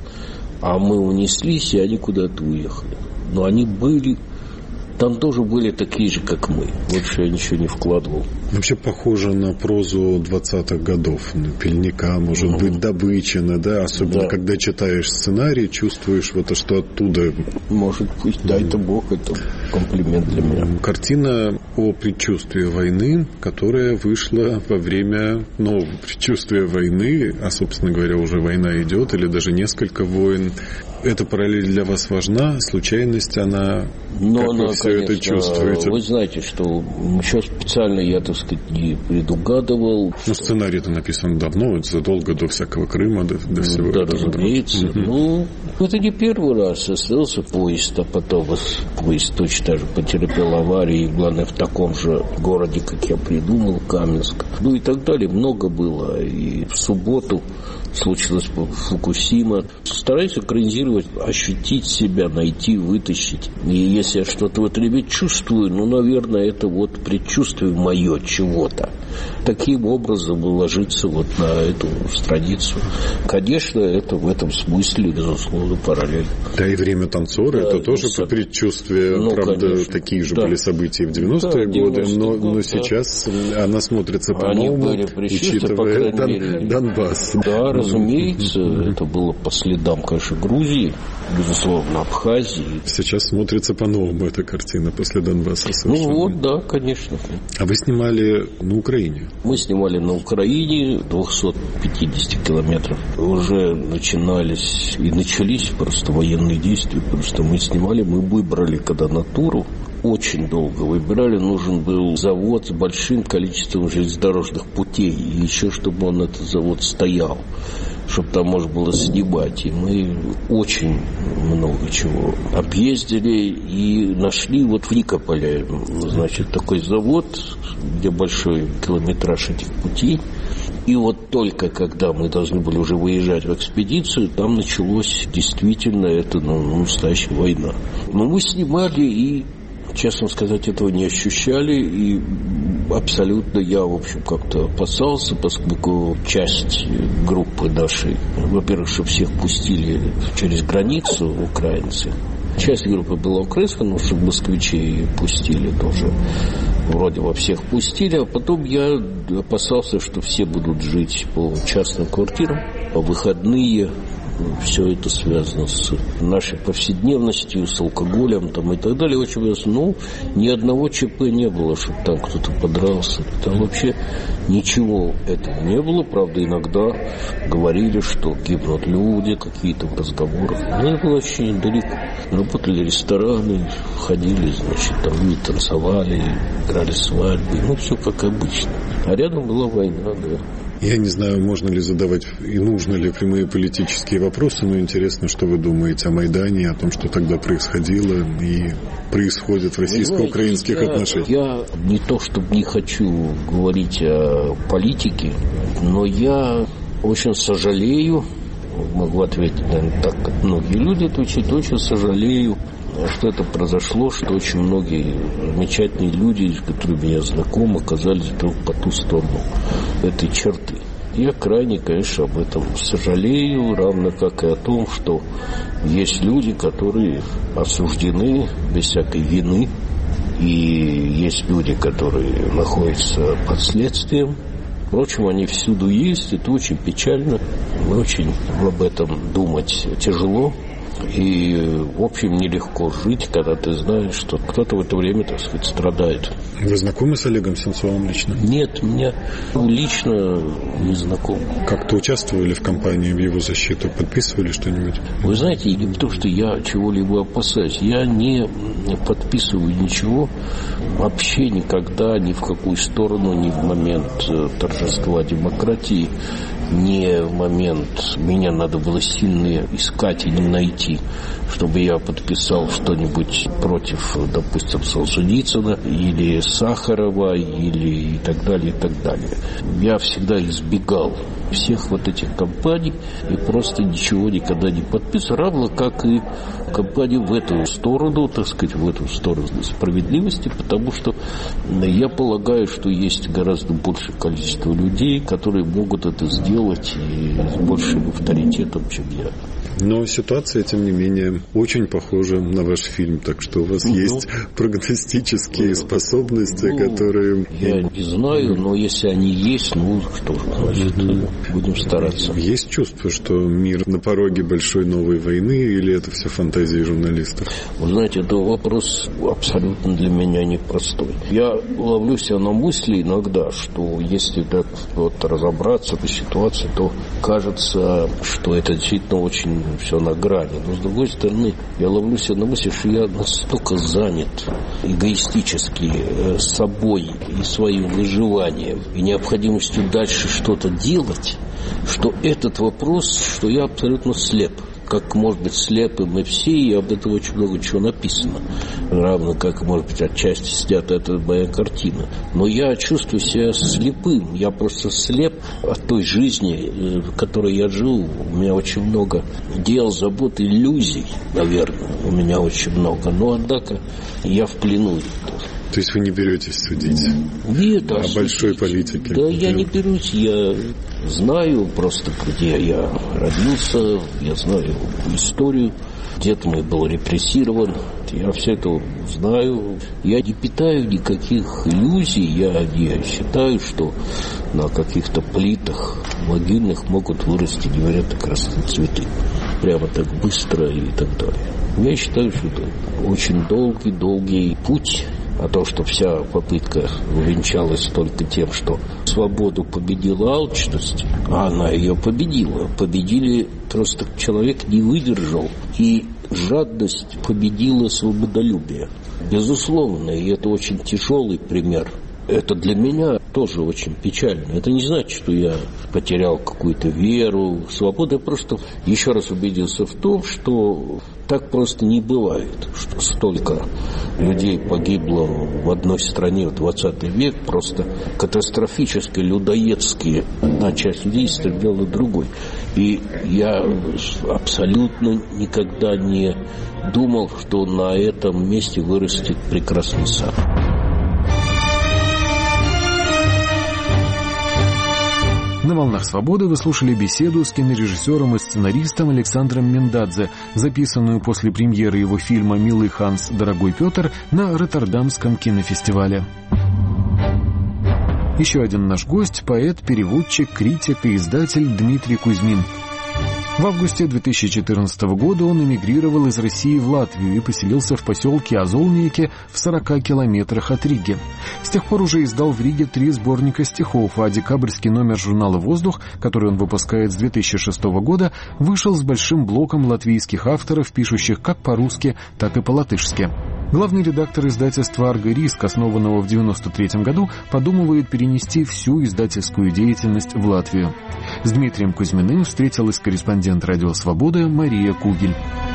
А мы унеслись, и они куда-то уехали. Но они были... Там тоже были такие же, как мы. Больше я ничего не вкладывал. Вообще похоже на прозу двадцатых годов. На Пельника, может mm-hmm. быть, Добычина, да? Особенно, да. когда читаешь сценарий, чувствуешь вот, что оттуда... Может быть, дай это Бог, это комплимент для меня. Картина о предчувствии войны, которая вышла во время нового предчувствия войны, а, собственно говоря, уже война идет, или даже несколько войн. Эта параллель для вас важна? Случайность она... Но как она, вы все конечно, это чувствуете? Вы знаете, что ничего специально я, так сказать, не предугадывал. Ну, сценарий-то написан давно, задолго до всякого Крыма, до, до всего да, этого. Да, разумеется. Угу. Ну, это не первый раз. Остался поезд, а потом поезд точно так же потерпел аварию, и, главное, в таком же городе, как я придумал, Каменск. Ну и так далее. Много было. И в субботу случилось Фукусима. Стараюсь экранизировать, ощутить себя, найти, вытащить. И если я что-то в этом чувствую, ну, наверное, это вот предчувствие мое чего-то. Таким образом ложиться вот на эту страницу. Конечно, это в этом смысле, безусловно, параллель. Да, и «Время танцора» да, это тоже по предчувствию, ну, правда, конечно. Такие же да. были события в девяностые да, годы, но, год, но да. сейчас она смотрится по-новому, учитывая Дон, мере. Донбасс. Да, разумеется, mm-hmm. это было по следам, конечно, Грузии, безусловно, Абхазии. Сейчас смотрится по-новому эта картина после Донбасса. Совершенно. Ну вот, да, конечно. А вы снимали на Украине? Мы снимали на Украине, двести пятьдесят километров. Уже начинались и начались просто военные действия. Просто мы снимали, мы выбрали когда натуру. Очень долго выбирали. Нужен был завод с большим количеством железнодорожных путей. И еще, чтобы он, этот завод, стоял. Чтобы там можно было снимать. И мы очень много чего объездили и нашли вот в Никополе, значит, такой завод, где большой километраж этих путей. И вот только когда мы должны были уже выезжать в экспедицию, там началось действительно это, ну, настоящая война. Но мы снимали и, честно сказать, этого не ощущали. И абсолютно я, в общем, как-то опасался, поскольку часть группы нашей, во-первых, что всех пустили через границу украинцы. Часть группы была украинская, но чтобы москвичей пустили тоже. Вроде во всех пустили, а потом я опасался, что все будут жить по частным квартирам, по выходные. Все это связано с нашей повседневностью, с алкоголем там, и так далее. Очень важно. Ну, ни одного ЧП не было, чтобы там кто-то подрался. Там вообще ничего этого не было. Правда, иногда говорили, что гибнут люди, какие-то в разговорах. Но это было очень недалеко. Работали рестораны, ходили, значит, там люди танцевали, играли свадьбы. Ну, все как обычно. А рядом была война, да. Я не знаю, можно ли задавать и нужно ли прямые политические вопросы, но интересно, что вы думаете о Майдане, о том, что тогда происходило и происходит в российско-украинских я, отношениях. Я не то чтобы не хочу говорить о политике, но я очень сожалею, могу ответить, наверное, так, как многие люди отвечают, очень сожалею, что это произошло, что очень многие замечательные люди, которые меня знакомы, оказались вдруг по ту сторону этой черты. Я крайне, конечно, об этом сожалею, равно как и о том, что есть люди, которые осуждены без всякой вины, и есть люди, которые находятся под следствием. Впрочем, они всюду есть, это очень печально, очень об этом думать тяжело. И, в общем, нелегко жить, когда ты знаешь, что кто-то в это время, так сказать, страдает. Вы знакомы с Олегом Сенцовым лично? Нет, меня лично не знаком. Как-то участвовали в кампании в его защиту? Подписывали что-нибудь? Вы знаете, не потому что я чего-либо опасаюсь. Я не подписываю ничего вообще никогда, ни в какую сторону, ни в момент торжества демократии, не в момент меня надо было сильно искать и не найти, чтобы я подписал что-нибудь против, допустим, Солженицына или Сахарова или и так далее, и так далее. Я всегда избегал всех вот этих кампаний и просто ничего никогда не подписывал, равно как и кампанию в эту сторону, так сказать, в эту сторону справедливости, потому что я полагаю, что есть гораздо большее количество людей, которые могут это сделать и с большим авторитетом, чем я. Но ситуация, тем не менее, очень похожа на ваш фильм, так что у вас ну, есть прогностические ну, способности, ну, которые... Я не знаю, но если они есть, ну, что же, значит, mm-hmm. будем стараться. Есть чувство, что мир на пороге большой новой войны, или это все фантазии журналистов? Вы знаете, это вопрос абсолютно для меня непростой. Я ловлю себя на мысли иногда, что если так вот разобраться по ситуации, то кажется, что это действительно очень все на грани. Но, с другой стороны, я ловлю себя на мысли, что я настолько занят эгоистически собой и своим выживанием и необходимостью дальше что-то делать, что этот вопрос, что я абсолютно слеп. Как, может быть, слепы мы все, и об этом очень много чего написано. Равно как, может быть, отчасти снята эта моя картина. Но я чувствую себя слепым. Я просто слеп от той жизни, в которой я жил. У меня очень много дел, забот, иллюзий, наверное. У меня очень много. Но, однако, я в плену. То есть вы не беретесь судить Нет, о большой политике? Да, я не берусь. Я знаю просто, где я родился, я знаю историю. Дед мой был репрессирован. Я все это знаю. Я не питаю никаких иллюзий. Я не считаю, что на каких-то плитах могильных могут вырасти невероятно красные цветы. Прямо так быстро и так далее. Я считаю, что это очень долгий-долгий путь. А то, что вся попытка увенчалась только тем, что свободу победила алчность, а она ее победила. Победили, просто человек не выдержал, и жадность победила свободолюбие. Безусловно, и это очень тяжелый пример. Это для меня тоже очень печально. Это не значит, что я потерял какую-то веру, свободу. Я просто еще раз убедился в том, что так просто не бывает, что столько людей погибло в одной стране в двадцатый век, просто катастрофически, людоедские. Одна часть людей стреляла другой. И я абсолютно никогда не думал, что на этом месте вырастет прекрасный сад. На «Волнах свободы» вы слушали беседу с кинорежиссером и сценаристом Александром Миндадзе, записанную после премьеры его фильма «Милый Ханс, дорогой Петр» на Роттердамском кинофестивале. Еще один наш гость — поэт, переводчик, критик и издатель Дмитрий Кузьмин. В августе две тысячи четырнадцатого года он эмигрировал из России в Латвию и поселился в поселке Азолники в сорока километрах от Риги. С тех пор уже издал в Риге три сборника стихов, а декабрьский номер журнала «Воздух», который он выпускает с две тысячи шестого года, вышел с большим блоком латвийских авторов, пишущих как по-русски, так и по-латышски. Главный редактор издательства «Арго Риск», основанного в девяносто третьем году, подумывает перенести всю издательскую деятельность в Латвию. С Дмитрием Кузьминым встретилась корреспондент «Радио Свобода» Мария Кугель.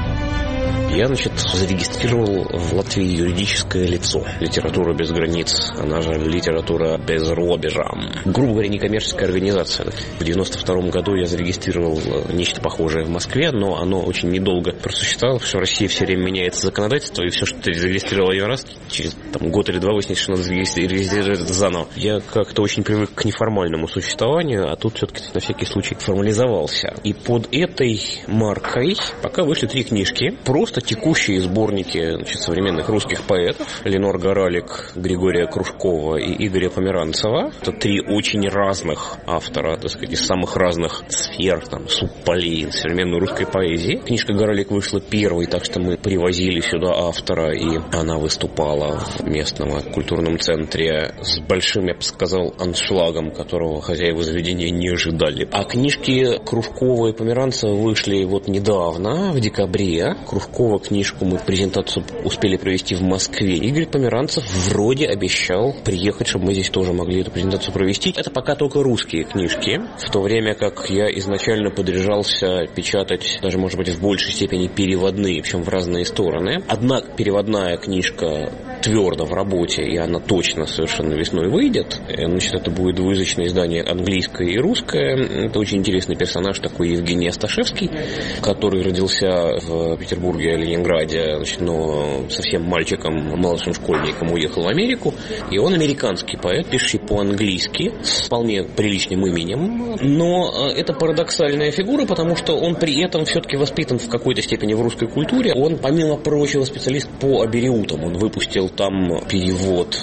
Я, значит, зарегистрировал в Латвии юридическое лицо. Литература без границ, она же литература без рубежа. Грубо говоря, некоммерческая организация. В девяносто втором году я зарегистрировал нечто похожее в Москве, но оно очень недолго просуществовало, потому что в России все время меняется законодательство, и все, что ты зарегистрировал один раз, через там, год или два выяснится, что надо зарегистрировать это заново. Я как-то очень привык к неформальному существованию, а тут все-таки на всякий случай формализовался. И под этой маркой пока вышли три книжки, просто текущие сборники, значит, современных русских поэтов: Ленор Горалик, Григория Кружкова и Игоря Померанцева. Это три очень разных автора, так сказать, из самых разных сфер, там, субполей современной русской поэзии. Книжка Горалик вышла первой, так что мы привозили сюда автора, и она выступала в местном культурном центре с большим, я бы сказал, аншлагом, которого хозяева заведения не ожидали. А книжки Кружкова и Померанцева вышли вот недавно, в декабре. Кружкова книжку мы презентацию успели провести в Москве. Игорь Померанцев вроде обещал приехать, чтобы мы здесь тоже могли эту презентацию провести. Это пока только русские книжки, в то время как я изначально подряжался печатать, даже, может быть, в большей степени переводные, причем в разные стороны. Одна переводная книжка твердо в работе, и она точно совершенно весной выйдет. Значит, это будет двуязычное издание, английское и русское. Это очень интересный персонаж, такой Евгений Асташевский, который родился в Петербурге, Ленинграде, значит, но совсем мальчиком, младшим школьником уехал в Америку. И он американский поэт, пишущий по-английски, с вполне приличным именем. Но это парадоксальная фигура, потому что он при этом все-таки воспитан в какой-то степени в русской культуре. Он, помимо прочего, специалист по абериутам. Он выпустил там перевод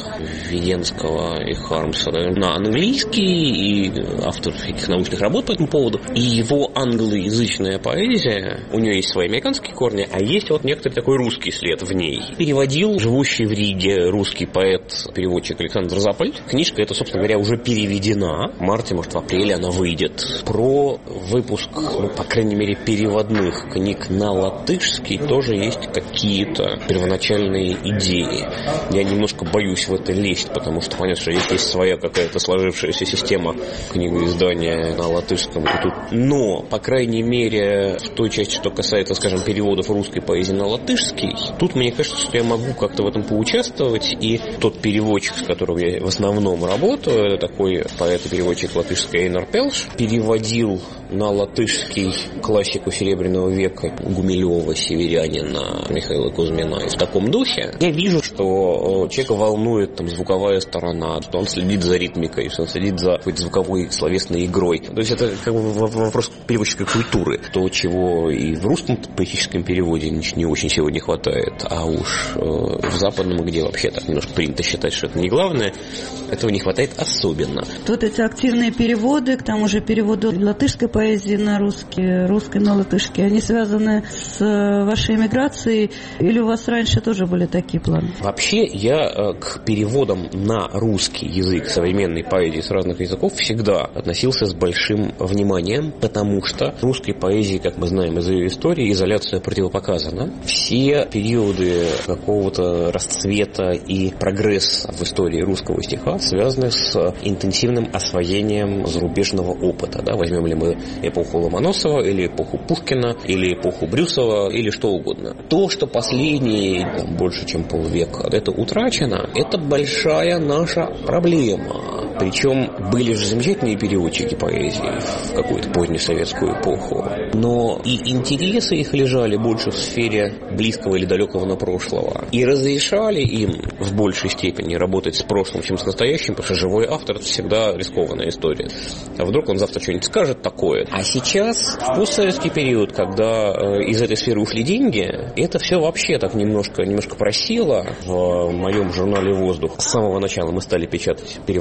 Венского и Хармса на английский, и автор всяких научных работ по этому поводу. И его англоязычная поэзия, у нее есть свои американские корни, а есть вот некоторый такой русский след в ней. Переводил живущий в Риге русский поэт-переводчик Александр Заполь. Книжка эта, собственно говоря, уже переведена. В марте, может, в апреле она выйдет. Про выпуск, ну, по крайней мере, переводных книг на латышский тоже есть какие-то первоначальные идеи. Я немножко боюсь в это лезть, потому что понятно, что есть своя какая-то сложившаяся система книгоиздания на латышском. И тут... Но, по крайней мере, в той части, что касается, скажем, переводов русской поэзии на латышский, тут мне кажется, что я могу как-то в этом поучаствовать. И тот переводчик, с которым я в основном работаю, это такой поэт и переводчик латышский Эйнар Пелш, переводил на латышский классику Серебряного века Гумилева, северянина Михаила Кузьмина. И в таком духе я вижу, что человека волнует там звуковая сторона, что он следит за ритмикой, что он следит за какой-то звуковой словесной игрой. То есть это как бы вопрос переводческой культуры. То, чего и в русском поэтическом переводе не очень сегодня хватает, а уж э, в западном, где вообще так немножко принято считать, что это не главное, этого не хватает особенно. Вот эти активные переводы, к тому же переводы латышской поэзии на русский, русской на латышский, они связаны с вашей эмиграцией, или у вас раньше тоже были такие планы? Вообще я к переводам на русский язык современной поэзии с разных языков всегда относился с большим вниманием, потому что русской поэзии, как мы знаем из ее истории, изоляция противопоказана. Все периоды какого-то расцвета и прогресса в истории русского стиха связаны с интенсивным освоением зарубежного опыта. Да? Возьмем ли мы эпоху Ломоносова, или эпоху Пушкина, или эпоху Брюсова, или что угодно. То, что последние там, больше чем полвека это утрачено, это большая наша проблема. Причем были же замечательные переводчики поэзии в какую-то позднесоветскую эпоху. Но и интересы их лежали больше в сфере близкого или далекого на прошлого. И разрешали им в большей степени работать с прошлым, чем с настоящим, потому что живой автор – это всегда рискованная история. А вдруг он завтра что-нибудь скажет такое. А сейчас, в постсоветский период, когда э, из этой сферы ушли деньги, это все вообще так немножко, немножко просело. В моем журнале «Воздух» с самого начала мы стали печатать переводную поэзию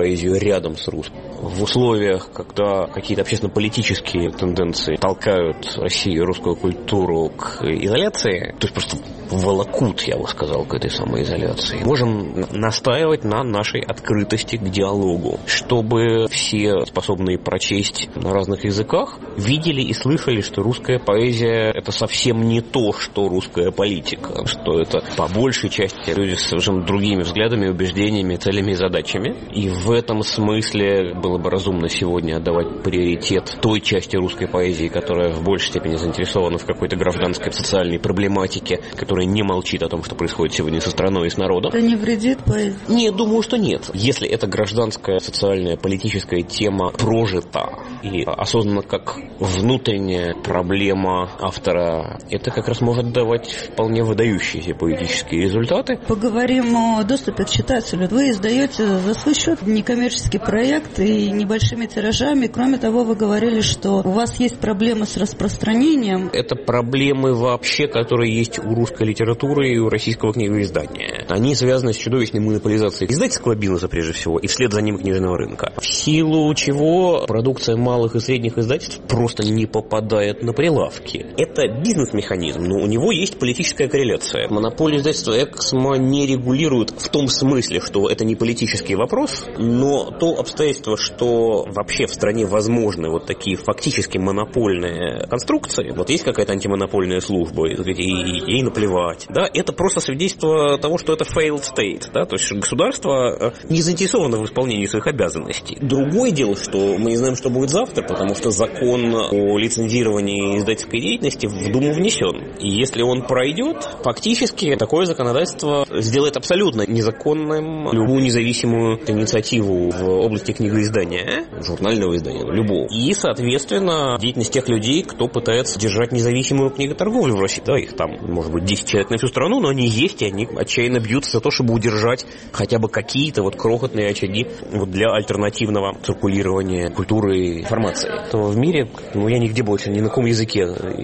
поэзию рядом с русской. В условиях, когда какие-то общественно-политические тенденции толкают Россию и русскую культуру к изоляции, то есть просто волокут, я бы сказал, к этой самой изоляции, можем настаивать на нашей открытости к диалогу, чтобы все, способные прочесть на разных языках, видели и слышали, что русская поэзия — это совсем не то, что русская политика, что это по большей части люди с совершенно другими взглядами, убеждениями, целями и задачами. И в этом смысле было бы разумно сегодня отдавать приоритет той части русской поэзии, которая в большей степени заинтересована в какой-то гражданской социальной проблематике, которая не молчит о том, что происходит сегодня со страной и с народом. Это не вредит поэзии? Нет, думаю, что нет. Если эта гражданская, социальная, политическая тема прожита и осознана как внутренняя проблема автора, это как раз может давать вполне выдающиеся поэтические результаты. Поговорим о доступе к читателю. Вы издаете за свой счет некоммерческий проект и небольшими тиражами. Кроме того, вы говорили, что у вас есть проблемы с распространением. Это проблемы вообще, которые есть у русской литературы и у российского книгоиздания. Они связаны с чудовищной монополизацией издательского бизнеса, прежде всего, и вслед за ним книжного рынка. В силу чего продукция малых и средних издательств просто не попадает на прилавки. Это бизнес-механизм, но у него есть политическая корреляция. Монополию издательства «Эксмо» не регулирует в том смысле, что это не политический вопрос, но то обстоятельство, что вообще в стране возможны вот такие фактически монопольные конструкции, вот есть какая-то антимонопольная служба, и, и, ей наплевать, да, это просто свидетельство того, что это failed state, да, то есть государство не заинтересовано в исполнении своих обязанностей. Другое дело, что мы не знаем, что будет завтра, потому что закон о лицензировании издательской деятельности в Думу внесен. И если он пройдет, фактически такое законодательство сделает абсолютно незаконным любую независимую инициативу в области книгоиздания, журнального издания, любого. И, соответственно, деятельность тех людей, кто пытается держать независимую книготорговлю в России. Да, их там, может быть, десять человек на всю страну, но они есть, и они отчаянно бьются за то, чтобы удержать хотя бы какие-то вот крохотные очаги вот для альтернативного циркулирования культуры и информации. То в мире, ну, я нигде больше, ни на каком языке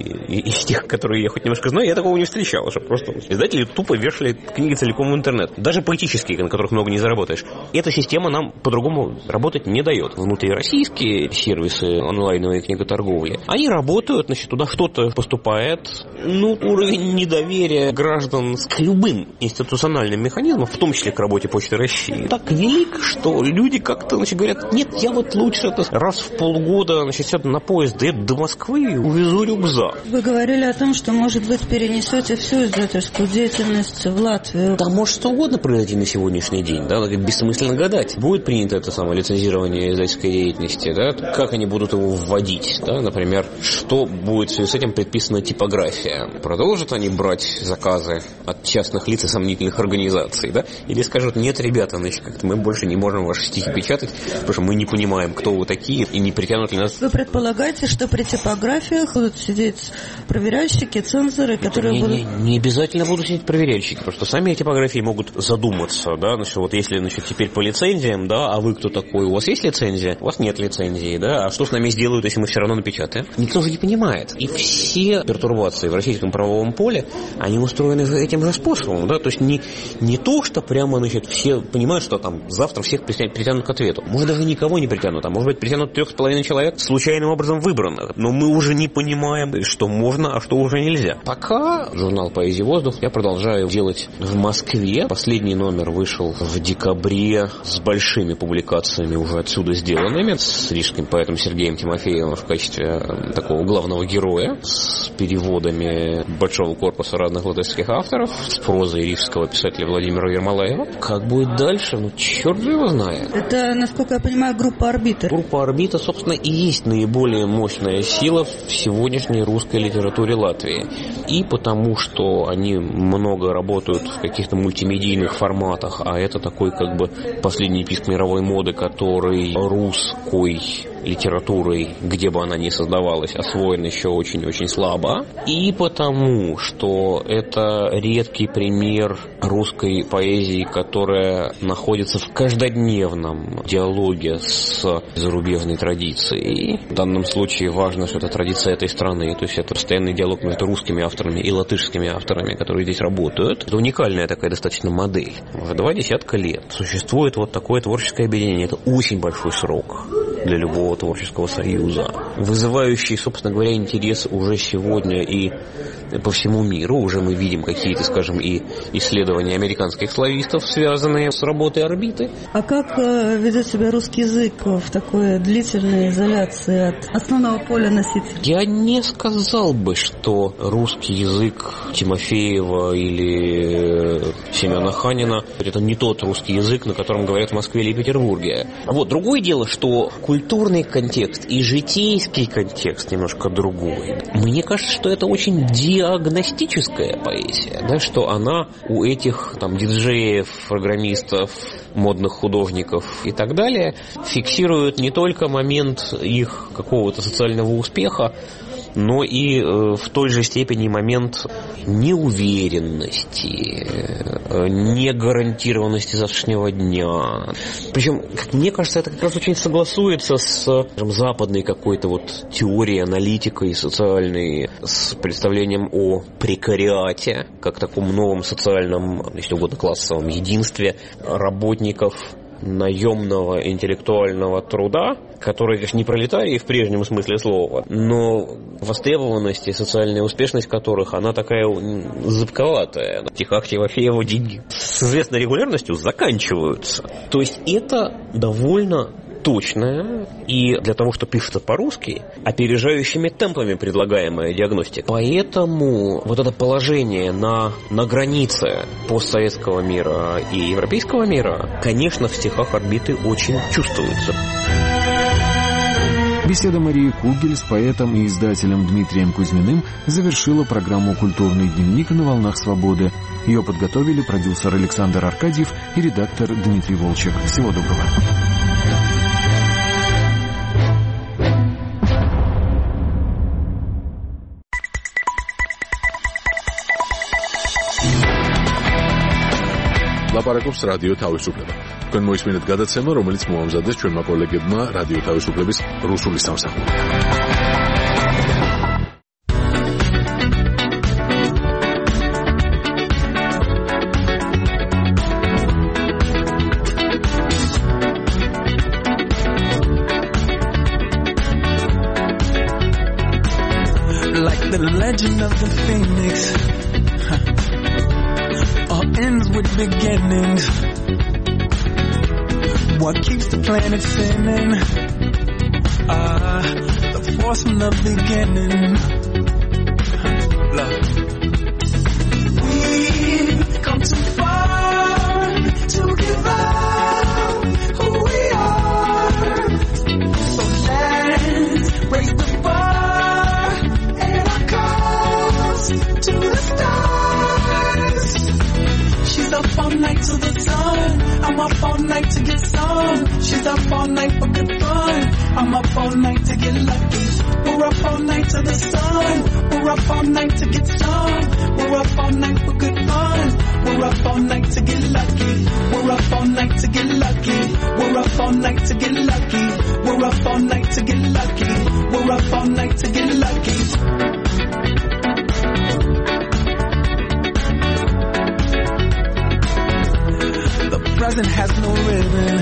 из тех, которые я хоть немножко знаю, я такого не встречал, что просто издатели тупо вешали книги целиком в интернет. Даже поэтические, на которых много не заработаешь. Эта система нам по-другому работать не дает. Внутрироссийские сервисы онлайновой книготорговли, они работают, значит, туда что-то поступает. Ну, уровень недоверия граждан к любым институциональным механизмам, в том числе к работе Почты России, так велик, что люди как-то, значит, говорят, нет, я вот лучше это раз в полгода, значит, сяду на поезд, доеду до Москвы и увезу рюкзак. Вы говорили о том, что, может быть, перенесете всю издательскую деятельность в Латвию. Да, может, что угодно произойти на сегодняшний день, да, бессмысленно гадать. Будет принято это самое лицензирование издательской деятельности, да, как они будут его вводить, да, например, что будет в связи с этим предписана типография. Продолжат они брать заказы от частных лиц и сомнительных организаций, да, или скажут, нет, ребята, значит, как-то мы больше не можем ваши стихи печатать, потому что мы не понимаем, кто вы такие, и не притянут ли нас. Вы предполагаете, что при типографиях будут сидеть проверяльщики, цензоры, которые не, будут... Не, не обязательно будут сидеть проверяльщики, потому что сами типографии могут задуматься, да, значит, вот если, значит, теперь по лицензиям, да, а вы кто такой, у вас есть лицензия, у вас нет лицензии, да, а что с нами сделают, если мы все равно напечатаем? Никто же не понимает. И все пертурбации в российском правовом поле, они устроены этим же способом, да, то есть не, не то, что прямо, значит, все понимают, что там завтра всех притянут к ответу. Может, даже никого не притянут, а может быть, притянут трех с половиной человек, случайным образом выбранных, но мы уже не понимаем, что можно, а что уже нельзя. Пока журнал «Поэзия воздух» я продолжаю делать в Москве. Последний номер вышел в декабре с большими публикациями уже отсюда сделанными, с рижским поэтом Сергеем Тимофеевым в качестве такого главного героя, с переводами большого корпуса разных латышских авторов, с прозой рижского писателя Владимира Ермолаева. Как будет дальше? Ну, черт его знает. Это, насколько я понимаю, группа «Орбита». Группа «Орбита», собственно, и есть наиболее мощная сила в сегодняшней русской литературе Латвии. И потому, что они много работают в каких-то мультимедийных форматах, а это такой, как бы, последний писк мировой моды, который русской литературой, где бы она ни создавалась, освоен еще очень-очень слабо, и потому, что это редкий пример русской поэзии, которая находится в каждодневном диалоге с зарубежной традицией. В данном случае важно, что это традиция этой страны, то есть это постоянный диалог между русскими авторами и латышскими авторами, которые здесь работают. Это уникальная такая достаточно модель. Уже два десятка лет существует вот такое творческое объединение. Это очень большой срок для любого творческого союза, вызывающий, собственно говоря, интерес уже сегодня и по всему миру. Уже мы видим какие-то, скажем, и исследования американских славистов, связанные с работой орбиты. А как э, ведет себя русский язык в такой длительной изоляции от основного поля носителя? Я не сказал бы, что русский язык Тимофеева или Семена Ханина — это не тот русский язык, на котором говорят в Москве или Петербурге. Вот другое дело, что культурный контекст и житейский контекст немножко другой. Мне кажется, что это очень диагностическая поэзия, да, что она у этих там диджеев, программистов, модных художников и так далее фиксирует не только момент их какого-то социального успеха, но и э, в той же степени момент неуверенности, э, негарантированности завтрашнего дня. Причем, как мне кажется, это как раз очень согласуется с, скажем, западной какой-то вот теорией, аналитикой социальной, с представлением о прекариате, как таком новом социальном, если угодно, классовом единстве работников наемного интеллектуального труда, которые, конечно, не пролетарии в прежнем смысле слова, но востребованность и социальная успешность которых, она такая зыбковатая. В стихах Тимофеева деньги с известной регулярностью заканчиваются. То есть это довольно точная и для того, что пишется по-русски, опережающими темпами предлагаемая диагностика. Поэтому вот это положение на, на границе постсоветского мира и европейского мира, конечно, в стихах орбиты очень чувствуется. Беседа Марии Кугель с поэтом и издателем Дмитрием Кузьминым завершила программу «Культурный дневник» на «Волнах свободы». Ее подготовили продюсер Александр Аркадьев и редактор Дмитрий Волчек. Всего доброго. ლაპარაკობს რადიო თავისუფლება. თქვენ მოისმინეთ გადაცემა, რომელიც მოამზადეს ჩვენმა კოლეგებმა რადიო თავისუფლების რუსული სამსახურიდან. Like the legend of the phoenix, all ends with beginnings. What keeps the planet spinning? Ah, the force from the beginning. Love. We've come too far to give up who we are. So let's raise the bar and our cause to the stars. She's up all night to the sun. I'm up all night to get some. She's up all night for good fun. I'm up all night to get lucky. We're up all night to the sun. We're up all night to get some. We're up all night for good fun. We're up all night to get lucky. We're up all night to get lucky. We're up all night to get lucky. We're up all night to get lucky. We're up all night to get lucky. Present has no ribbon.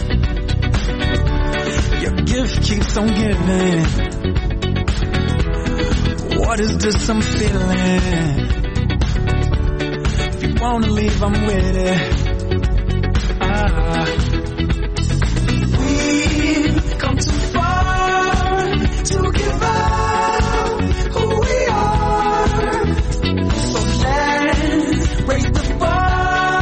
Your gift keeps on giving. What is this I'm feeling? If you wanna leave, I'm with it. Ah. We've come too far to give up who we are. So let's raise the bar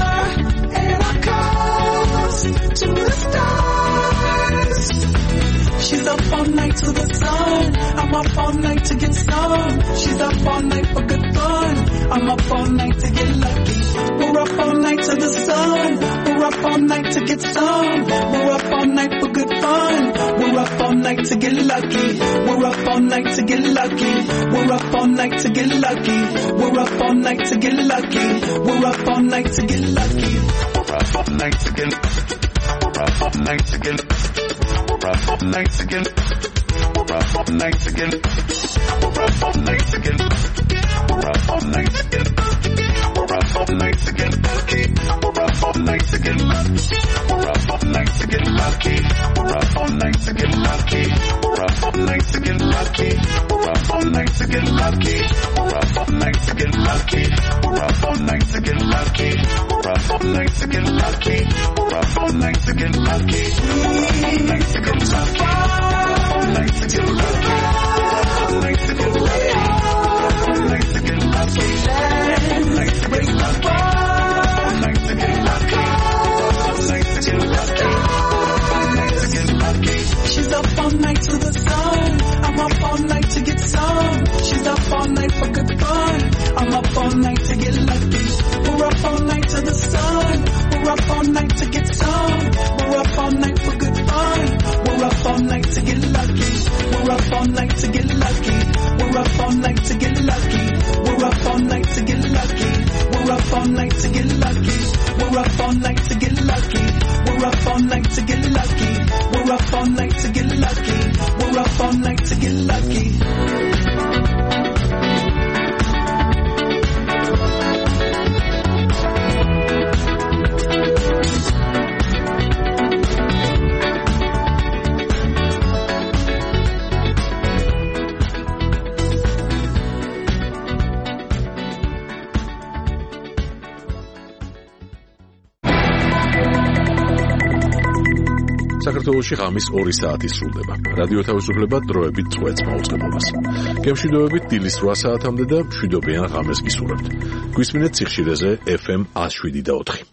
to the stars. She's up all night to the sun. I'm up all night to get some. She's up all night for good fun. I'm up all night to get lucky. We're up all night to the sun. We're up all night to get some. We're up all night for good fun. We're up all night night to get lucky. We're up all night to get lucky. We're up all night to get lucky. We're up all night to get lucky. We're up all night to get lucky. We're up all night to get. We're up all night to get. We're up all night to get. We're up all night to get. We're up all night to get. We're up all night to get. We're up all night to get lucky. We're up all night to get lucky. We're up all night to get lucky. We're up all night to get lucky. We're up all night to get lucky. We're up all night to get lucky. We're up all night to get lucky. We're up all night to get lucky. We're up all night to get lucky. We're up all night to get lucky. We're up all night to get lucky. All night to get lucky. All night to get lucky. All night to get lucky. All night to get lucky. All night to get lucky. All night to get lucky. All night to get lucky. She's up all night to the sun. I'm up all night to get some. She's up all night for good fun. I'm up all night to get lucky. We're up all night to the sun. We're up all night to get some. We're up all night for good fun. We're up all night to get lucky. We're up all night to get lucky. We're up all night to get lucky. We're up all night to get lucky. We're up all night to get lucky. We're up all night to get lucky. We're up all night to get lucky. We're up all night to get lucky. We're up all night to get lucky. საქართველოში ღამის ორი საათი სრულდება. რადიო თავისუფლება დროებით წვეთს მაუწყებლობას. გემშვიდობებით დილის რვა საათამდე და მშვიდობიან ღამეს გისურვებთ. გვისმინეთ სიხშირეზე ეფ ემ one oh seven და four.